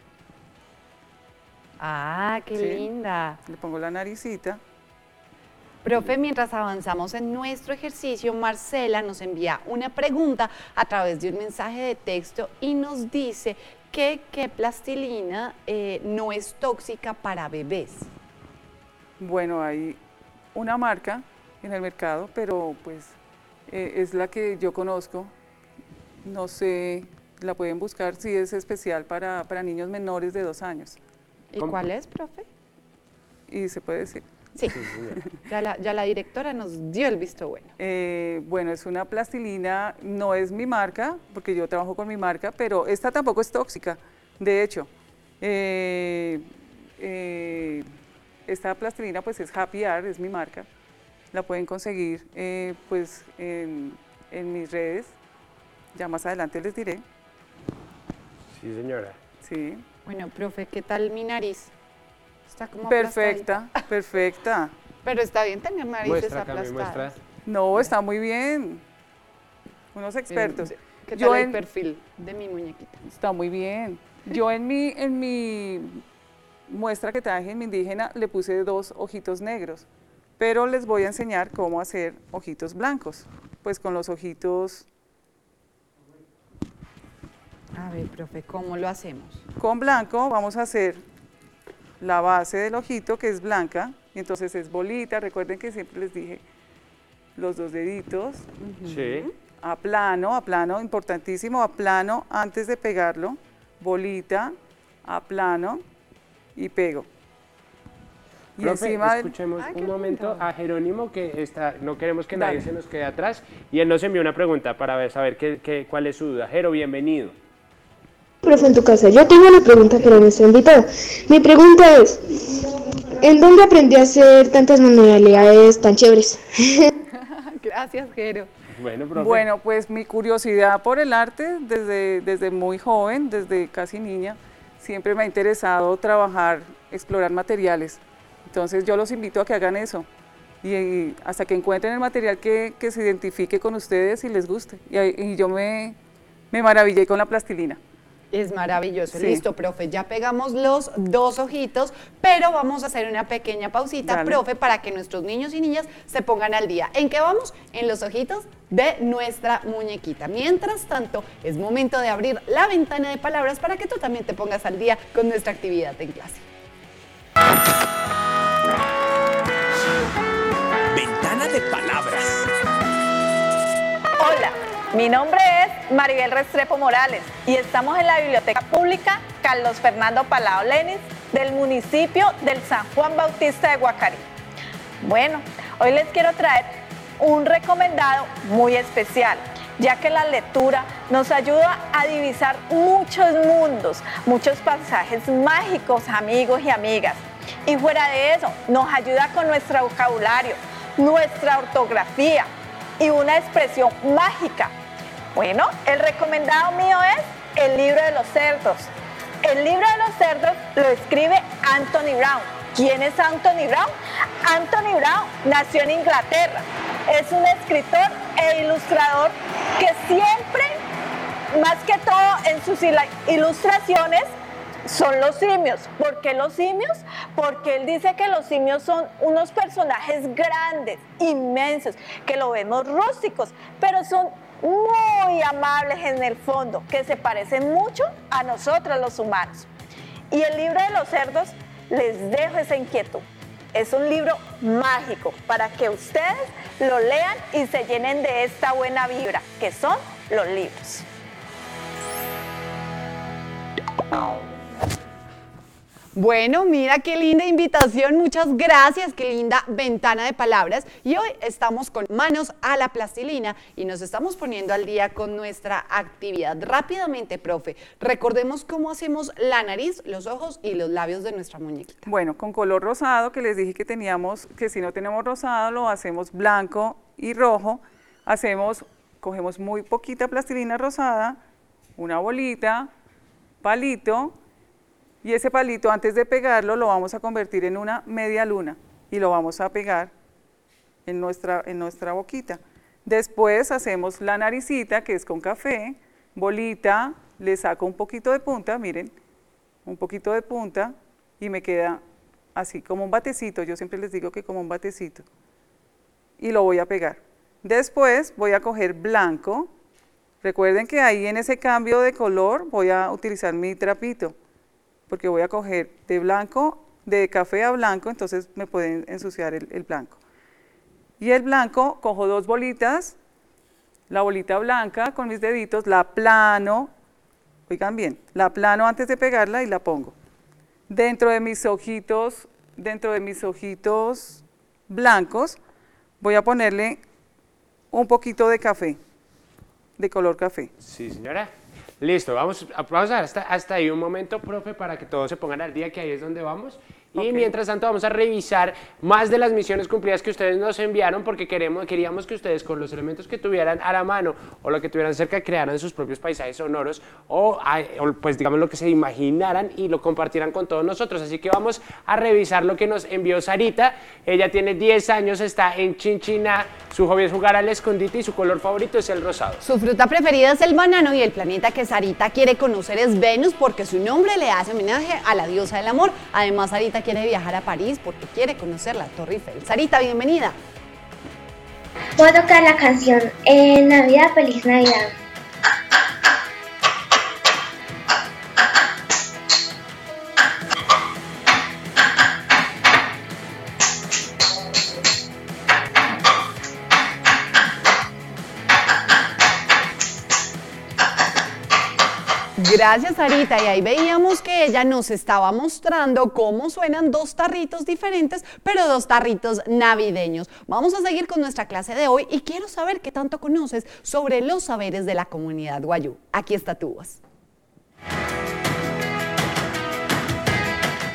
Ah, qué ¿Sí? linda. Le pongo la naricita. Profe, mientras avanzamos en nuestro ejercicio, Marcela nos envía una pregunta a través de un mensaje de texto y nos dice que qué plastilina eh, no es tóxica para bebés. Bueno, hay una marca en el mercado, pero pues eh, es la que yo conozco. No sé, la pueden buscar si es especial para, para niños menores de dos años. ¿Y ¿Cómo? cuál es, profe? Y se puede decir. Sí, ya la, ya la directora nos dio el visto bueno. Eh, bueno, es una plastilina, no es mi marca, porque yo trabajo con mi marca, pero esta tampoco es tóxica. De hecho, eh, eh, esta plastilina pues es Happy Art, es mi marca. La pueden conseguir eh, pues en, en mis redes, ya más adelante les diré. Sí, señora. Sí. Bueno, profe, ¿qué tal mi nariz? Está como perfecta, perfecta. Pero está bien tener narices muestra, aplastadas. Cami, muestra. No, está muy bien. Unos expertos. ¿Qué tal Yo el en, perfil de mi muñequita? Está muy bien. Yo en mi, en mi muestra que traje en mi indígena le puse dos ojitos negros, pero les voy a enseñar cómo hacer ojitos blancos. Pues con los ojitos... A ver, profe, ¿cómo lo hacemos? Con blanco vamos a hacer la base del ojito, que es blanca, y entonces es bolita. Recuerden que siempre les dije los dos deditos. Sí. A plano, a plano, importantísimo, a plano antes de pegarlo. Bolita, a plano y pego. Y Profe, encima escuchemos del... un momento a Jerónimo, que está, no queremos que Dale. nadie se nos quede atrás, y él nos envió una pregunta para ver, saber qué, qué, cuál es su duda. Jero, bienvenido. Profe, en tu casa, yo tengo una pregunta para nuestra invitada. Mi pregunta es, ¿en dónde aprendí a hacer tantas manualidades tan chéveres? Gracias, Jero. Bueno, profe. Bueno, pues mi curiosidad por el arte desde, desde muy joven, desde casi niña, siempre me ha interesado trabajar, explorar materiales. Entonces yo los invito a que hagan eso y, y hasta que encuentren el material que, que se identifique con ustedes y les guste. Y, y yo me, me maravillé con la plastilina. Es maravilloso. Sí. Listo, profe, ya pegamos los dos ojitos, pero vamos a hacer una pequeña pausita, Dale. profe, para que nuestros niños y niñas se pongan al día. ¿En qué vamos? En los ojitos de nuestra muñequita. Mientras tanto, es momento de abrir la ventana de palabras para que tú también te pongas al día con nuestra actividad en clase. Ventana de palabras. Hola, mi nombre es Maribel Restrepo Morales y estamos en la Biblioteca Pública Carlos Fernando Palao Lenis del municipio del San Juan Bautista de Guacarí. Bueno, hoy les quiero traer un recomendado muy especial, ya que la lectura nos ayuda a divisar muchos mundos, muchos pasajes mágicos, amigos y amigas. Y fuera de eso, nos ayuda con nuestro vocabulario, nuestra ortografía y una expresión mágica. Bueno, el recomendado mío es El libro de los cerdos. El libro de los cerdos lo escribe Anthony Brown. ¿Quién es Anthony Brown? Anthony Brown nació en Inglaterra. Es un escritor e ilustrador que siempre, más que todo en sus ilustraciones, son los simios. ¿Por qué los simios? Porque él dice que los simios son unos personajes grandes, inmensos, que lo vemos rústicos, pero son muy amables en el fondo, que se parecen mucho a nosotros los humanos. Y el libro de los cerdos, les dejo esa inquietud. Es un libro mágico para que ustedes lo lean y se llenen de esta buena vibra, que son los libros. Bueno, mira qué linda invitación, muchas gracias, qué linda ventana de palabras. Y hoy estamos con manos a la plastilina y nos estamos poniendo al día con nuestra actividad. Rápidamente, profe, recordemos cómo hacemos la nariz, los ojos y los labios de nuestra muñequita. Bueno, con color rosado, que les dije que teníamos, que si no tenemos rosado, lo hacemos blanco y rojo. Hacemos, cogemos muy poquita plastilina rosada, una bolita, palito, y ese palito, antes de pegarlo, lo vamos a convertir en una media luna y lo vamos a pegar en nuestra, en nuestra boquita. Después hacemos la naricita, que es con café, bolita, le saco un poquito de punta, miren, un poquito de punta, y me queda así, como un batecito. Yo siempre les digo que como un batecito. Y lo voy a pegar. Después voy a coger blanco. Recuerden que ahí en ese cambio de color voy a utilizar mi trapito, porque voy a coger de blanco, de café a blanco, entonces me pueden ensuciar el, el blanco. Y el blanco, cojo dos bolitas, la bolita blanca con mis deditos, la plano, oigan bien, la plano antes de pegarla y la pongo. Dentro de mis ojitos, dentro de mis ojitos blancos, voy a ponerle un poquito de café, de color café. Sí, señora. Listo, vamos, vamos a dar hasta, hasta ahí un momento, profe, para que todos se pongan al día, que ahí es donde vamos. Y okay. Mientras tanto vamos a revisar más de las misiones cumplidas que ustedes nos enviaron, porque queremos, queríamos que ustedes, con los elementos que tuvieran a la mano o lo que tuvieran cerca, crearan sus propios paisajes sonoros o, o pues digamos lo que se imaginaran y lo compartieran con todos nosotros. Así que vamos a revisar lo que nos envió Sarita. Ella tiene diez años, está en Chinchina, su hobby es jugar al escondite y su color favorito es el rosado. Su fruta preferida es el banano y el planeta que Sarita quiere conocer es Venus, porque su nombre le hace homenaje a la diosa del amor. Además, Sarita quiere viajar a París porque quiere conocer la Torre Eiffel. Sarita, bienvenida. Voy a tocar la canción eh, Navidad, Feliz Navidad. Gracias, Sarita. Y ahí veíamos que ella nos estaba mostrando cómo suenan dos tarritos diferentes, pero dos tarritos navideños. Vamos a seguir con nuestra clase de hoy y quiero saber qué tanto conoces sobre los saberes de la comunidad guayú. Aquí está tu voz.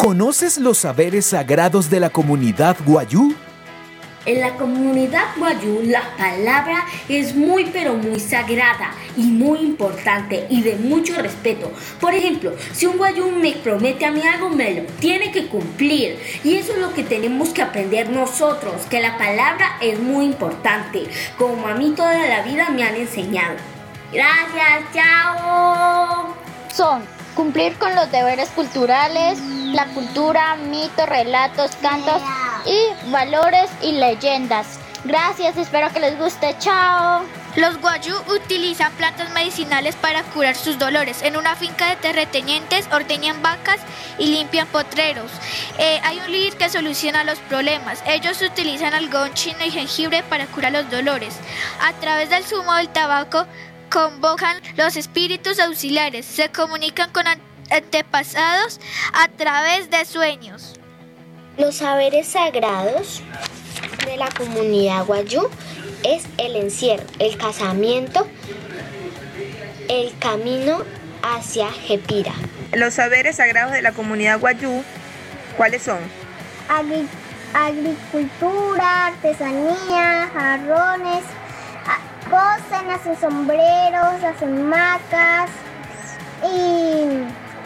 ¿Conoces los saberes sagrados de la comunidad Wayuu? En la comunidad Wayuu la palabra es muy pero muy sagrada y muy importante y de mucho respeto. Por ejemplo, si un Wayuu me promete a mí algo, me lo tiene que cumplir. Y eso es lo que tenemos que aprender nosotros, que la palabra es muy importante, como a mí toda la vida me han enseñado. Gracias, chao. Son cumplir con los deberes culturales, la cultura, mitos, relatos, cantos y valores y leyendas. Gracias, espero que les guste. Chao. Los Wayuu utilizan plantas medicinales para curar sus dolores. En una finca de terratenientes ordeñan vacas y limpian potreros. Eh, hay un líder que soluciona los problemas. Ellos utilizan algodón chino y jengibre para curar los dolores. A través del zumo del tabaco convocan los espíritus auxiliares. Se comunican con antepasados a través de sueños. Los saberes sagrados de la comunidad Wayuu es el encierro, el casamiento, el camino hacia Jepira. Los saberes sagrados de la comunidad Wayuu, ¿cuáles son? Agri- agricultura, artesanía, jarrones, cosen, hacen sombreros, hacen macas y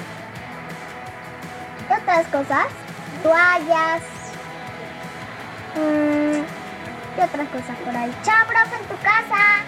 otras cosas, toallas mmm, y otras cosas por ahí. Chao, profe, en tu casa.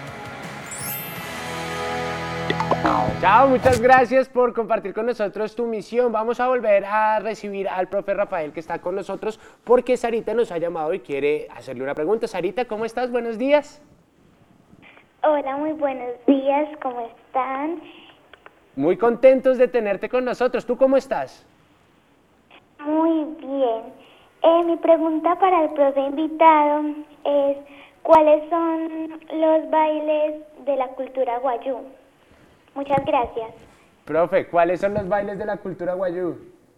Chao, muchas gracias por compartir con nosotros tu misión. Vamos a volver a recibir al profe Rafael que está con nosotros porque Sarita nos ha llamado y quiere hacerle una pregunta. Sarita, ¿cómo estás? Buenos días. Hola, muy buenos días, ¿cómo están? Muy contentos de tenerte con nosotros. ¿Tú cómo estás? Muy bien. Eh, mi pregunta para el profe invitado es, ¿cuáles son los bailes de la cultura Wayuu? Muchas gracias. Profe, ¿cuáles son los bailes de la cultura Wayuu?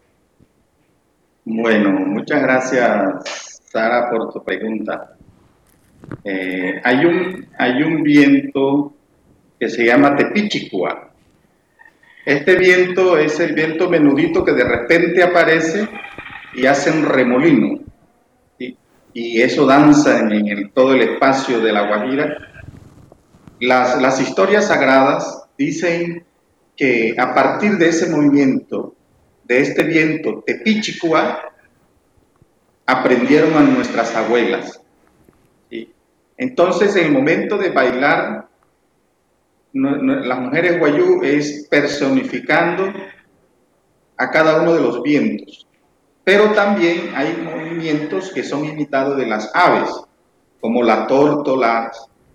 Bueno, muchas gracias, Sara, por tu pregunta. Eh, hay, un, hay un viento que se llama Tepichicua. Este viento es el viento menudito que de repente aparece y hace un remolino. Y, y eso danza en, en el, todo el espacio de la Guajira. Las, las historias sagradas dicen que a partir de ese movimiento, de este viento Tepichicua, aprendieron a nuestras abuelas. Entonces, en el momento de bailar, no, no, las mujeres Wayuu es personificando a cada uno de los vientos. Pero también hay movimientos que son imitados de las aves, como la tórtola,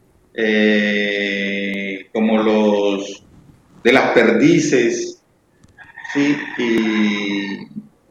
eh, como los de las perdices, ¿sí? Y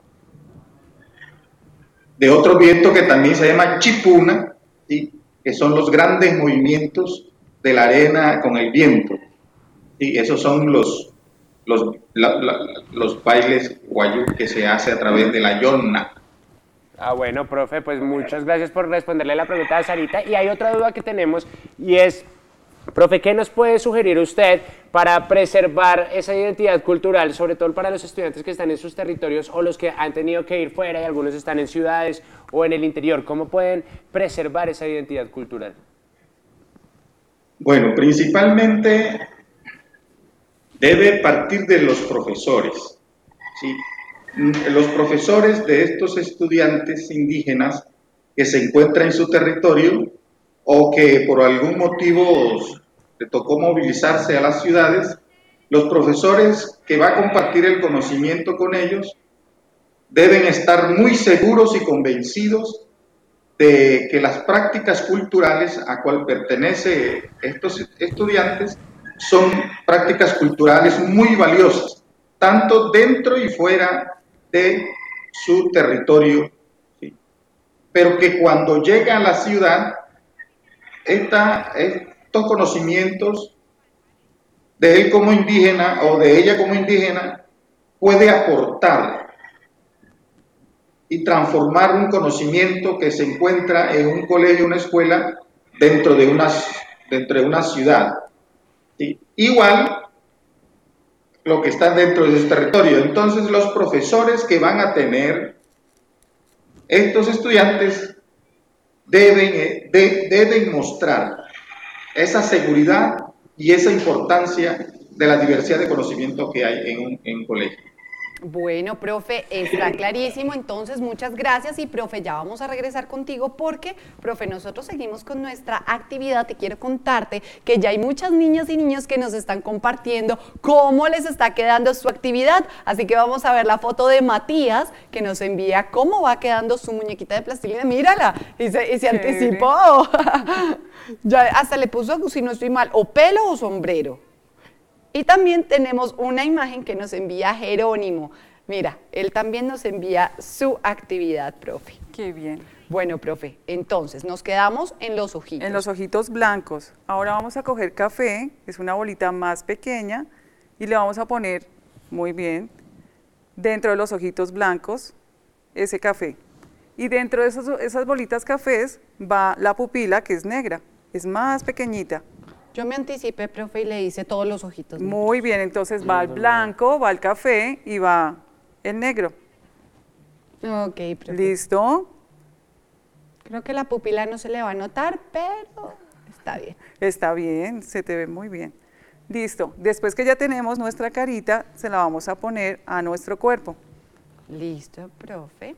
de otro viento que también se llama chipuna, ¿sí? Que son los grandes movimientos de la arena con el viento. Y esos son los, los, la, la, los bailes Wayuu que se hace a través de la yonna. Ah, bueno, profe, pues muchas gracias por responderle la pregunta a Sarita. Y hay otra duda que tenemos y es, profe, ¿qué nos puede sugerir usted para preservar esa identidad cultural, sobre todo para los estudiantes que están en sus territorios o los que han tenido que ir fuera y algunos están en ciudades o en el interior? ¿Cómo pueden preservar esa identidad cultural? Bueno, principalmente debe partir de los profesores, ¿sí? Los profesores de estos estudiantes indígenas que se encuentran en su territorio o que por algún motivo le tocó movilizarse a las ciudades, los profesores que va a compartir el conocimiento con ellos deben estar muy seguros y convencidos de que las prácticas culturales a cual pertenecen estos estudiantes son prácticas culturales muy valiosas, tanto dentro y fuera de su territorio, ¿sí? Pero que cuando llega a la ciudad, esta, estos conocimientos de él como indígena o de ella como indígena puede aportar y transformar un conocimiento que se encuentra en un colegio, una escuela, dentro de una, dentro de una ciudad. ¿Sí? Igual, lo que está dentro de ese territorio. Entonces, los profesores que van a tener estos estudiantes deben, de, deben mostrar esa seguridad y esa importancia de la diversidad de conocimiento que hay en un, en un colegio. Bueno, profe, está clarísimo, entonces muchas gracias y profe, ya vamos a regresar contigo porque, profe, nosotros seguimos con nuestra actividad. Te quiero contarte que ya hay muchas niñas y niños que nos están compartiendo cómo les está quedando su actividad, así que vamos a ver la foto de Matías que nos envía cómo va quedando su muñequita de plastilina, mírala, y se, y se anticipó, ya hasta le puso, si no estoy mal, o pelo o sombrero. Y también tenemos una imagen que nos envía Jerónimo. Mira, él también nos envía su actividad, profe. Qué bien. Bueno, profe, entonces nos quedamos en los ojitos. En los ojitos blancos. Ahora vamos a coger café, es una bolita más pequeña, y le vamos a poner, muy bien, dentro de los ojitos blancos, ese café. Y dentro de esos, esas bolitas cafés va la pupila, que es negra, es más pequeñita. Yo me anticipé, profe, y le hice todos los ojitos. Muy bien, entonces va el blanco, va el café y va el negro. Ok, profe. ¿Listo? Creo que la pupila no se le va a notar, pero está bien. Está bien, se te ve muy bien. Listo, después que ya tenemos nuestra carita, se la vamos a poner a nuestro cuerpo. Listo, profe.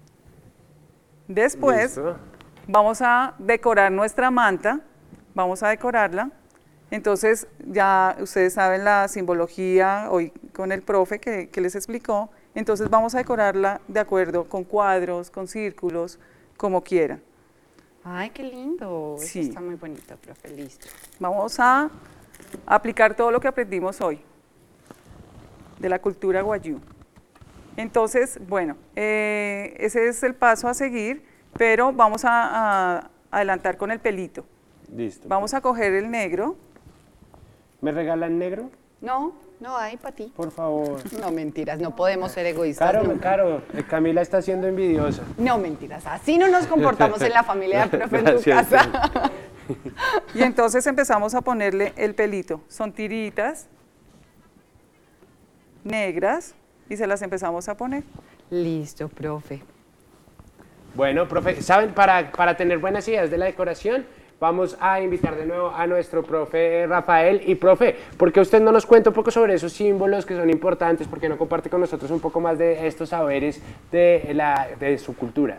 Después Listo. Vamos a decorar nuestra manta, vamos a decorarla. Entonces, ya ustedes saben la simbología hoy con el profe que, que les explicó. Entonces, vamos a decorarla de acuerdo con cuadros, con círculos, como quieran. Ay, qué lindo. Sí. Eso está muy bonito, profe. Listo. Vamos a aplicar todo lo que aprendimos hoy de la cultura guayú. Entonces, bueno, eh, ese es el paso a seguir, pero vamos a, a adelantar con el pelito. Listo. Vamos a coger el negro. ¿Me regalan negro? No, no hay para ti. Por favor. No, mentiras, no podemos ser egoístas. Caro, nunca. Caro, Camila está siendo envidiosa. No, mentiras, así no nos comportamos en la familia de profe en tu Gracias. casa. Y entonces empezamos a ponerle el pelito. Son tiritas negras y se las empezamos a poner. Listo, profe. Bueno, profe, ¿saben? Para, para tener buenas ideas de la decoración, vamos a invitar de nuevo a nuestro profe Rafael. Y profe, ¿por qué usted no nos cuenta un poco sobre esos símbolos que son importantes? ¿Por qué no comparte con nosotros un poco más de estos saberes de, la, de su cultura?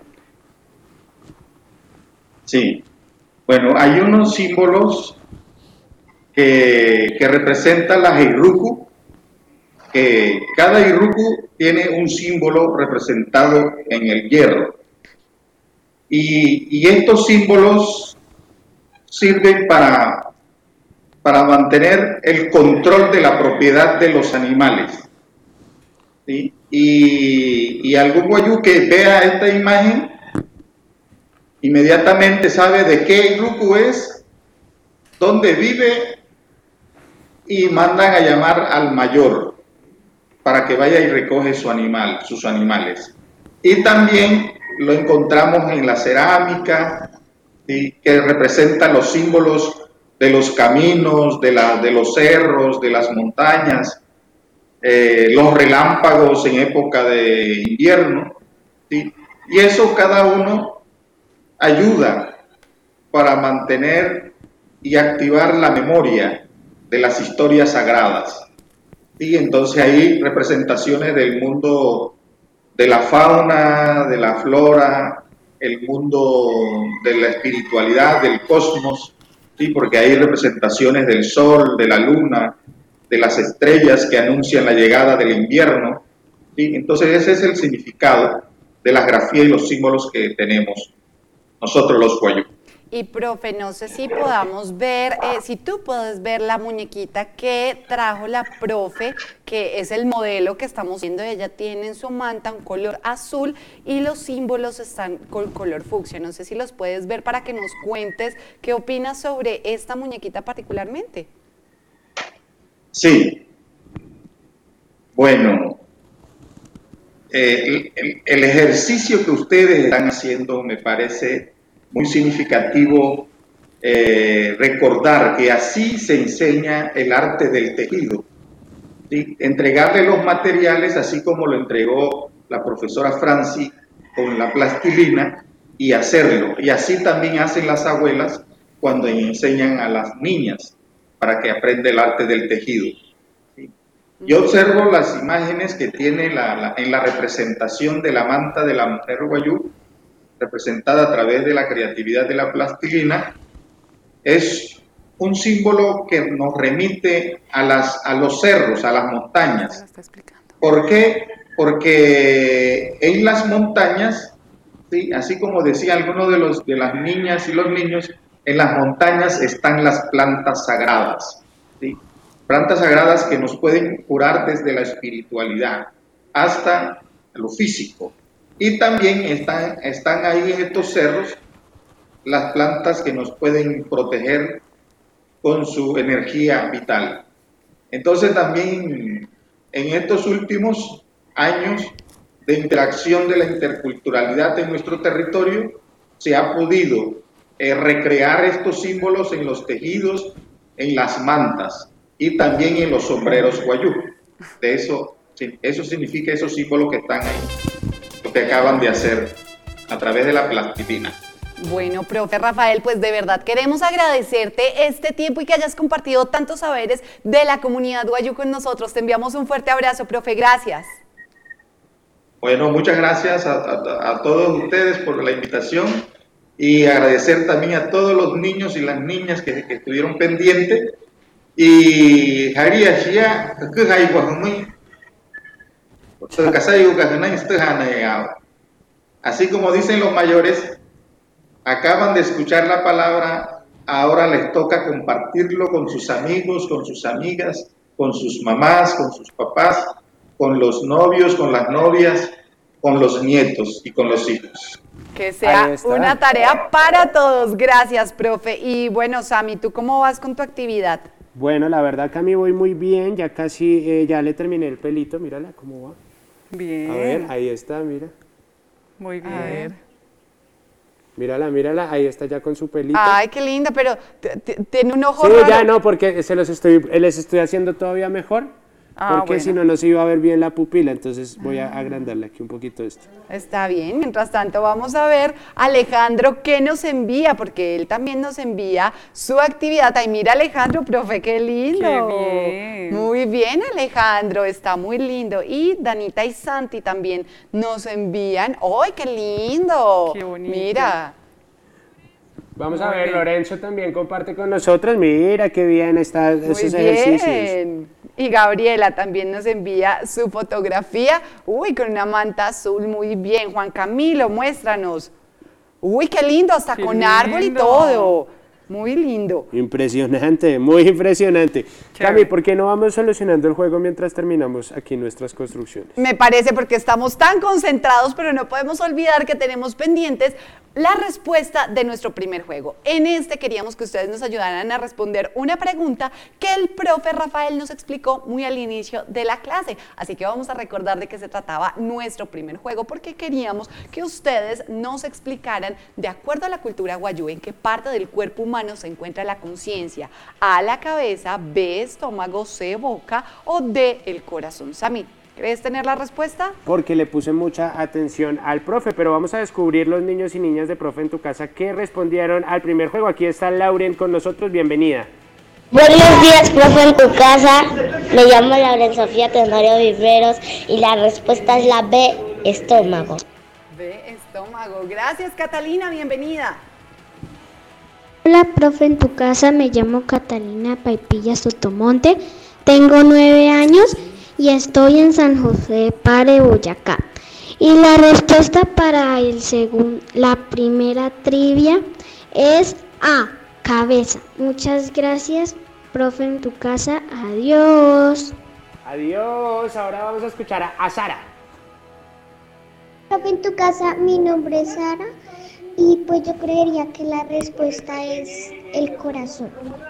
Sí. Bueno, hay unos símbolos que, que representan la Heiruku, que cada Heiruku tiene un símbolo representado en el hierro. Y, y estos símbolos sirven para, para mantener el control de la propiedad de los animales. ¿Sí? Y, y algún guayú que vea esta imagen inmediatamente sabe de qué Heiruku es, dónde vive, y mandan a llamar al mayor para que vaya y recoge su animal, sus animales. Y también lo encontramos en la cerámica, ¿sí? Que representa los símbolos de los caminos, de, la, de los cerros, de las montañas, eh, los relámpagos en época de invierno, ¿sí? Y eso cada uno ayuda para mantener y activar la memoria de las historias sagradas. Y entonces hay representaciones del mundo de la fauna, de la flora, el mundo de la espiritualidad, del cosmos, ¿sí? Porque hay representaciones del sol, de la luna, de las estrellas que anuncian la llegada del invierno, ¿sí? Entonces ese es el significado de la grafía y los símbolos que tenemos nosotros los guayú. Y profe, no sé si podamos ver, eh, si tú puedes ver la muñequita que trajo la profe, que es el modelo que estamos viendo. Ella tiene en su manta un color azul y los símbolos están con color fucsia. No sé si los puedes ver para que nos cuentes qué opinas sobre esta muñequita particularmente. Sí. Bueno, eh, el, el ejercicio que ustedes están haciendo me parece muy significativo, eh, recordar que así se enseña el arte del tejido ¿sí? Entregarle los materiales, así como lo entregó la profesora Franci con la plastilina, y hacerlo. Y así también hacen las abuelas cuando enseñan a las niñas para que aprenda el arte del tejido. ¿Sí? Yo observo las imágenes que tiene la, la, en la representación de la manta de la mujer guayú, representada a través de la creatividad de la plastilina. Es un símbolo que nos remite a, las, a los cerros, a las montañas. ¿Por qué? Porque en las montañas, ¿sí? Así como decía alguno de, los, de las niñas y los niños, en las montañas están las plantas sagradas, ¿sí? Plantas sagradas que nos pueden curar desde la espiritualidad hasta lo físico. Y también están, están ahí en estos cerros las plantas que nos pueden proteger con su energía vital. Entonces también en estos últimos años de interacción de la interculturalidad en nuestro territorio, se ha podido eh, recrear estos símbolos en los tejidos, en las mantas y también en los sombreros guayú. De eso, eso significa esos símbolos que están ahí, lo que acaban de hacer a través de la plastilina. Bueno, profe Rafael, pues de verdad queremos agradecerte este tiempo y que hayas compartido tantos saberes de la comunidad guayú con nosotros. Te enviamos un fuerte abrazo, profe, gracias. Bueno, muchas gracias a, a, a todos ustedes por la invitación y agradecer también a todos los niños y las niñas que, que estuvieron pendientes. Y así como dicen los mayores, acaban de escuchar la palabra, ahora les toca compartirlo con sus amigos, con sus amigas, con sus mamás, con sus papás, con los novios, con las novias, con los nietos y con los hijos. Que sea una tarea para todos. Gracias, profe. Y bueno, Sammy, ¿tú cómo vas con tu actividad? Bueno, la verdad que a mí voy muy bien, ya casi, eh, ya le terminé el pelito, mírala cómo va. Bien. A ver, ahí está, mira. Muy bien. A ver. Mírala, mírala, ahí está ya con su pelito. Ay, qué linda, pero tiene un ojo sí, raro. ya no, porque se los estoy, les estoy haciendo todavía mejor. Ah, porque bueno. si no, no se iba a ver bien la pupila, entonces voy a agrandarle aquí un poquito esto. Está bien, mientras tanto vamos a ver Alejandro qué nos envía, porque él también nos envía su actividad. Ay, mira Alejandro, profe, qué lindo. Qué bien. Muy bien, Alejandro, está muy lindo. Y Danita y Santi también nos envían. ¡Ay, qué lindo! Qué bonito. Mira. Vamos Muy a ver, bien. Lorenzo también comparte con nosotros. Mira qué bien están esos Muy ejercicios. bien. Y Gabriela también nos envía su fotografía. Uy, con una manta azul, muy bien. Juan Camilo, muéstranos. Uy, qué lindo, hasta Qué con árbol y lindo. todo. Muy lindo. Impresionante, muy impresionante. Chévere. Cami, ¿por qué no vamos solucionando el juego mientras terminamos aquí nuestras construcciones? Me parece porque estamos tan concentrados, pero no podemos olvidar que tenemos pendientes la respuesta de nuestro primer juego. En este queríamos que ustedes nos ayudaran a responder una pregunta que el profe Rafael nos explicó muy al inicio de la clase. Así que vamos a recordar de qué se trataba nuestro primer juego, porque queríamos que ustedes nos explicaran, de acuerdo a la cultura guayú, en qué parte del cuerpo humano se encuentra la conciencia. A, la cabeza, B, estómago, C, boca o D, el corazón. Sammy, ¿crees tener la respuesta? Porque le puse mucha atención al profe, pero vamos a descubrir los niños y niñas de Profe en tu Casa que respondieron al primer juego. Aquí está Lauren con nosotros, bienvenida. Buenos días, profe, en tu casa. Me llamo Lauren Sofía Tenorio Viveros y la respuesta es la B, estómago. B, estómago. Gracias, Catalina, bienvenida. Hola, profe, en tu casa. Me llamo Catalina Paipilla Sotomonte. Tengo nueve años y estoy en San José Pare, Boyacá. Y la respuesta para el segun, la primera trivia es A, cabeza. Muchas gracias, profe, en tu casa. Adiós. Adiós, ahora vamos a escuchar a, a Sara. Profe, en tu casa, mi nombre es Sara y pues yo creería que la respuesta es el corazón.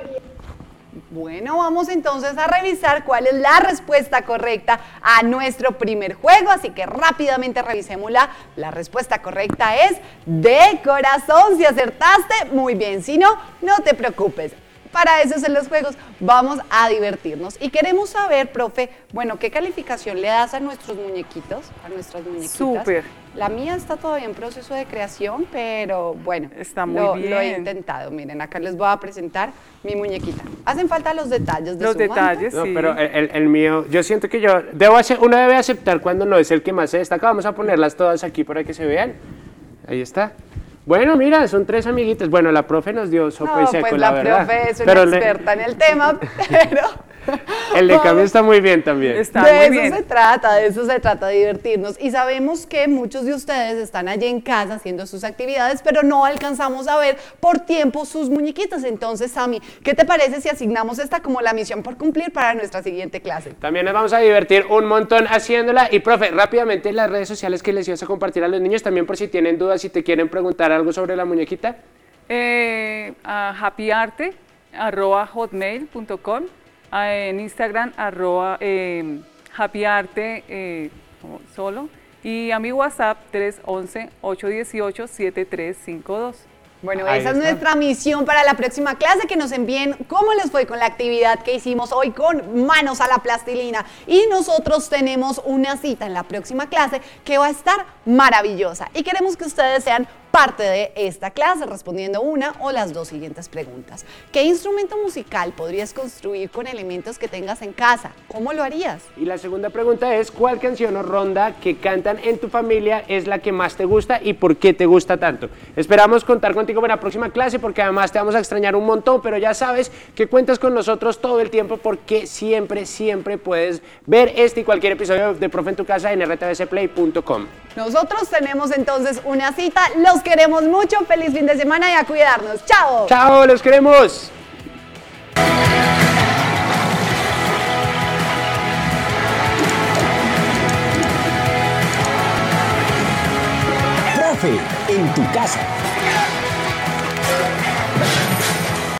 Bueno, vamos entonces a revisar cuál es la respuesta correcta a nuestro primer juego, así que rápidamente revisémosla. La respuesta correcta es de corazón. Si acertaste, muy bien, si no, no te preocupes. para eso son los juegos, vamos a divertirnos. Y queremos saber, profe, bueno, ¿qué calificación le das a nuestros muñequitos, a nuestras muñequitas? Súper. La mía está todavía en proceso de creación, pero bueno, está muy lo, bien. lo he intentado. Miren, acá les voy a presentar mi muñequita. Hacen falta los detalles de los su detalles, No, sí. pero el, el- el mío, yo siento que yo, debo hacer, uno debe aceptar cuando no es el que más se destaca. Vamos a ponerlas todas aquí para que se vean. Ahí está. Bueno, mira, son tres amiguitas. Bueno, la profe nos dio sopa y No, seco, pues la la verdad. profe es una Pero le- experta en el tema, pero el de cambio está muy bien también. de eso se trata, de eso se trata, de divertirnos. Y sabemos que muchos de ustedes están allí en casa haciendo sus actividades, pero no alcanzamos a ver por tiempo sus muñequitas. Entonces, Sammy, ¿qué te parece si asignamos esta como la misión por cumplir para nuestra siguiente clase? También nos vamos a divertir un montón haciéndola. Y profe, rápidamente las redes sociales que les ibas a compartir a los niños, también por si tienen dudas, si te quieren preguntar algo sobre la muñequita. Eh, a happyarte arroba hotmail punto com, a- en Instagram arroba eh, happyarte eh, como solo, y a mi WhatsApp tres once, ocho dieciocho, setenta y tres cincuenta y dos. Bueno, esa es nuestra misión para la próxima clase, que nos envíen cómo les fue con la actividad que hicimos hoy con manos a la plastilina. Y nosotros tenemos una cita en la próxima clase que va a estar maravillosa. Y queremos que ustedes sean parte de esta clase respondiendo una o las dos siguientes preguntas. ¿Qué instrumento musical podrías construir con elementos que tengas en casa? ¿Cómo lo harías? Y la segunda pregunta es, ¿cuál canción o ronda que cantan en tu familia es la que más te gusta y por qué te gusta tanto? Esperamos contar contigo en la próxima clase porque además te vamos a extrañar un montón, pero ya sabes que cuentas con nosotros todo el tiempo porque siempre, siempre puedes ver este y cualquier episodio de Profe en tu Casa en r t v c play punto com. Nosotros tenemos entonces una cita, los queremos mucho, feliz fin de semana y a cuidarnos. ¡Chao! ¡Chao, los queremos! Profe en tu casa.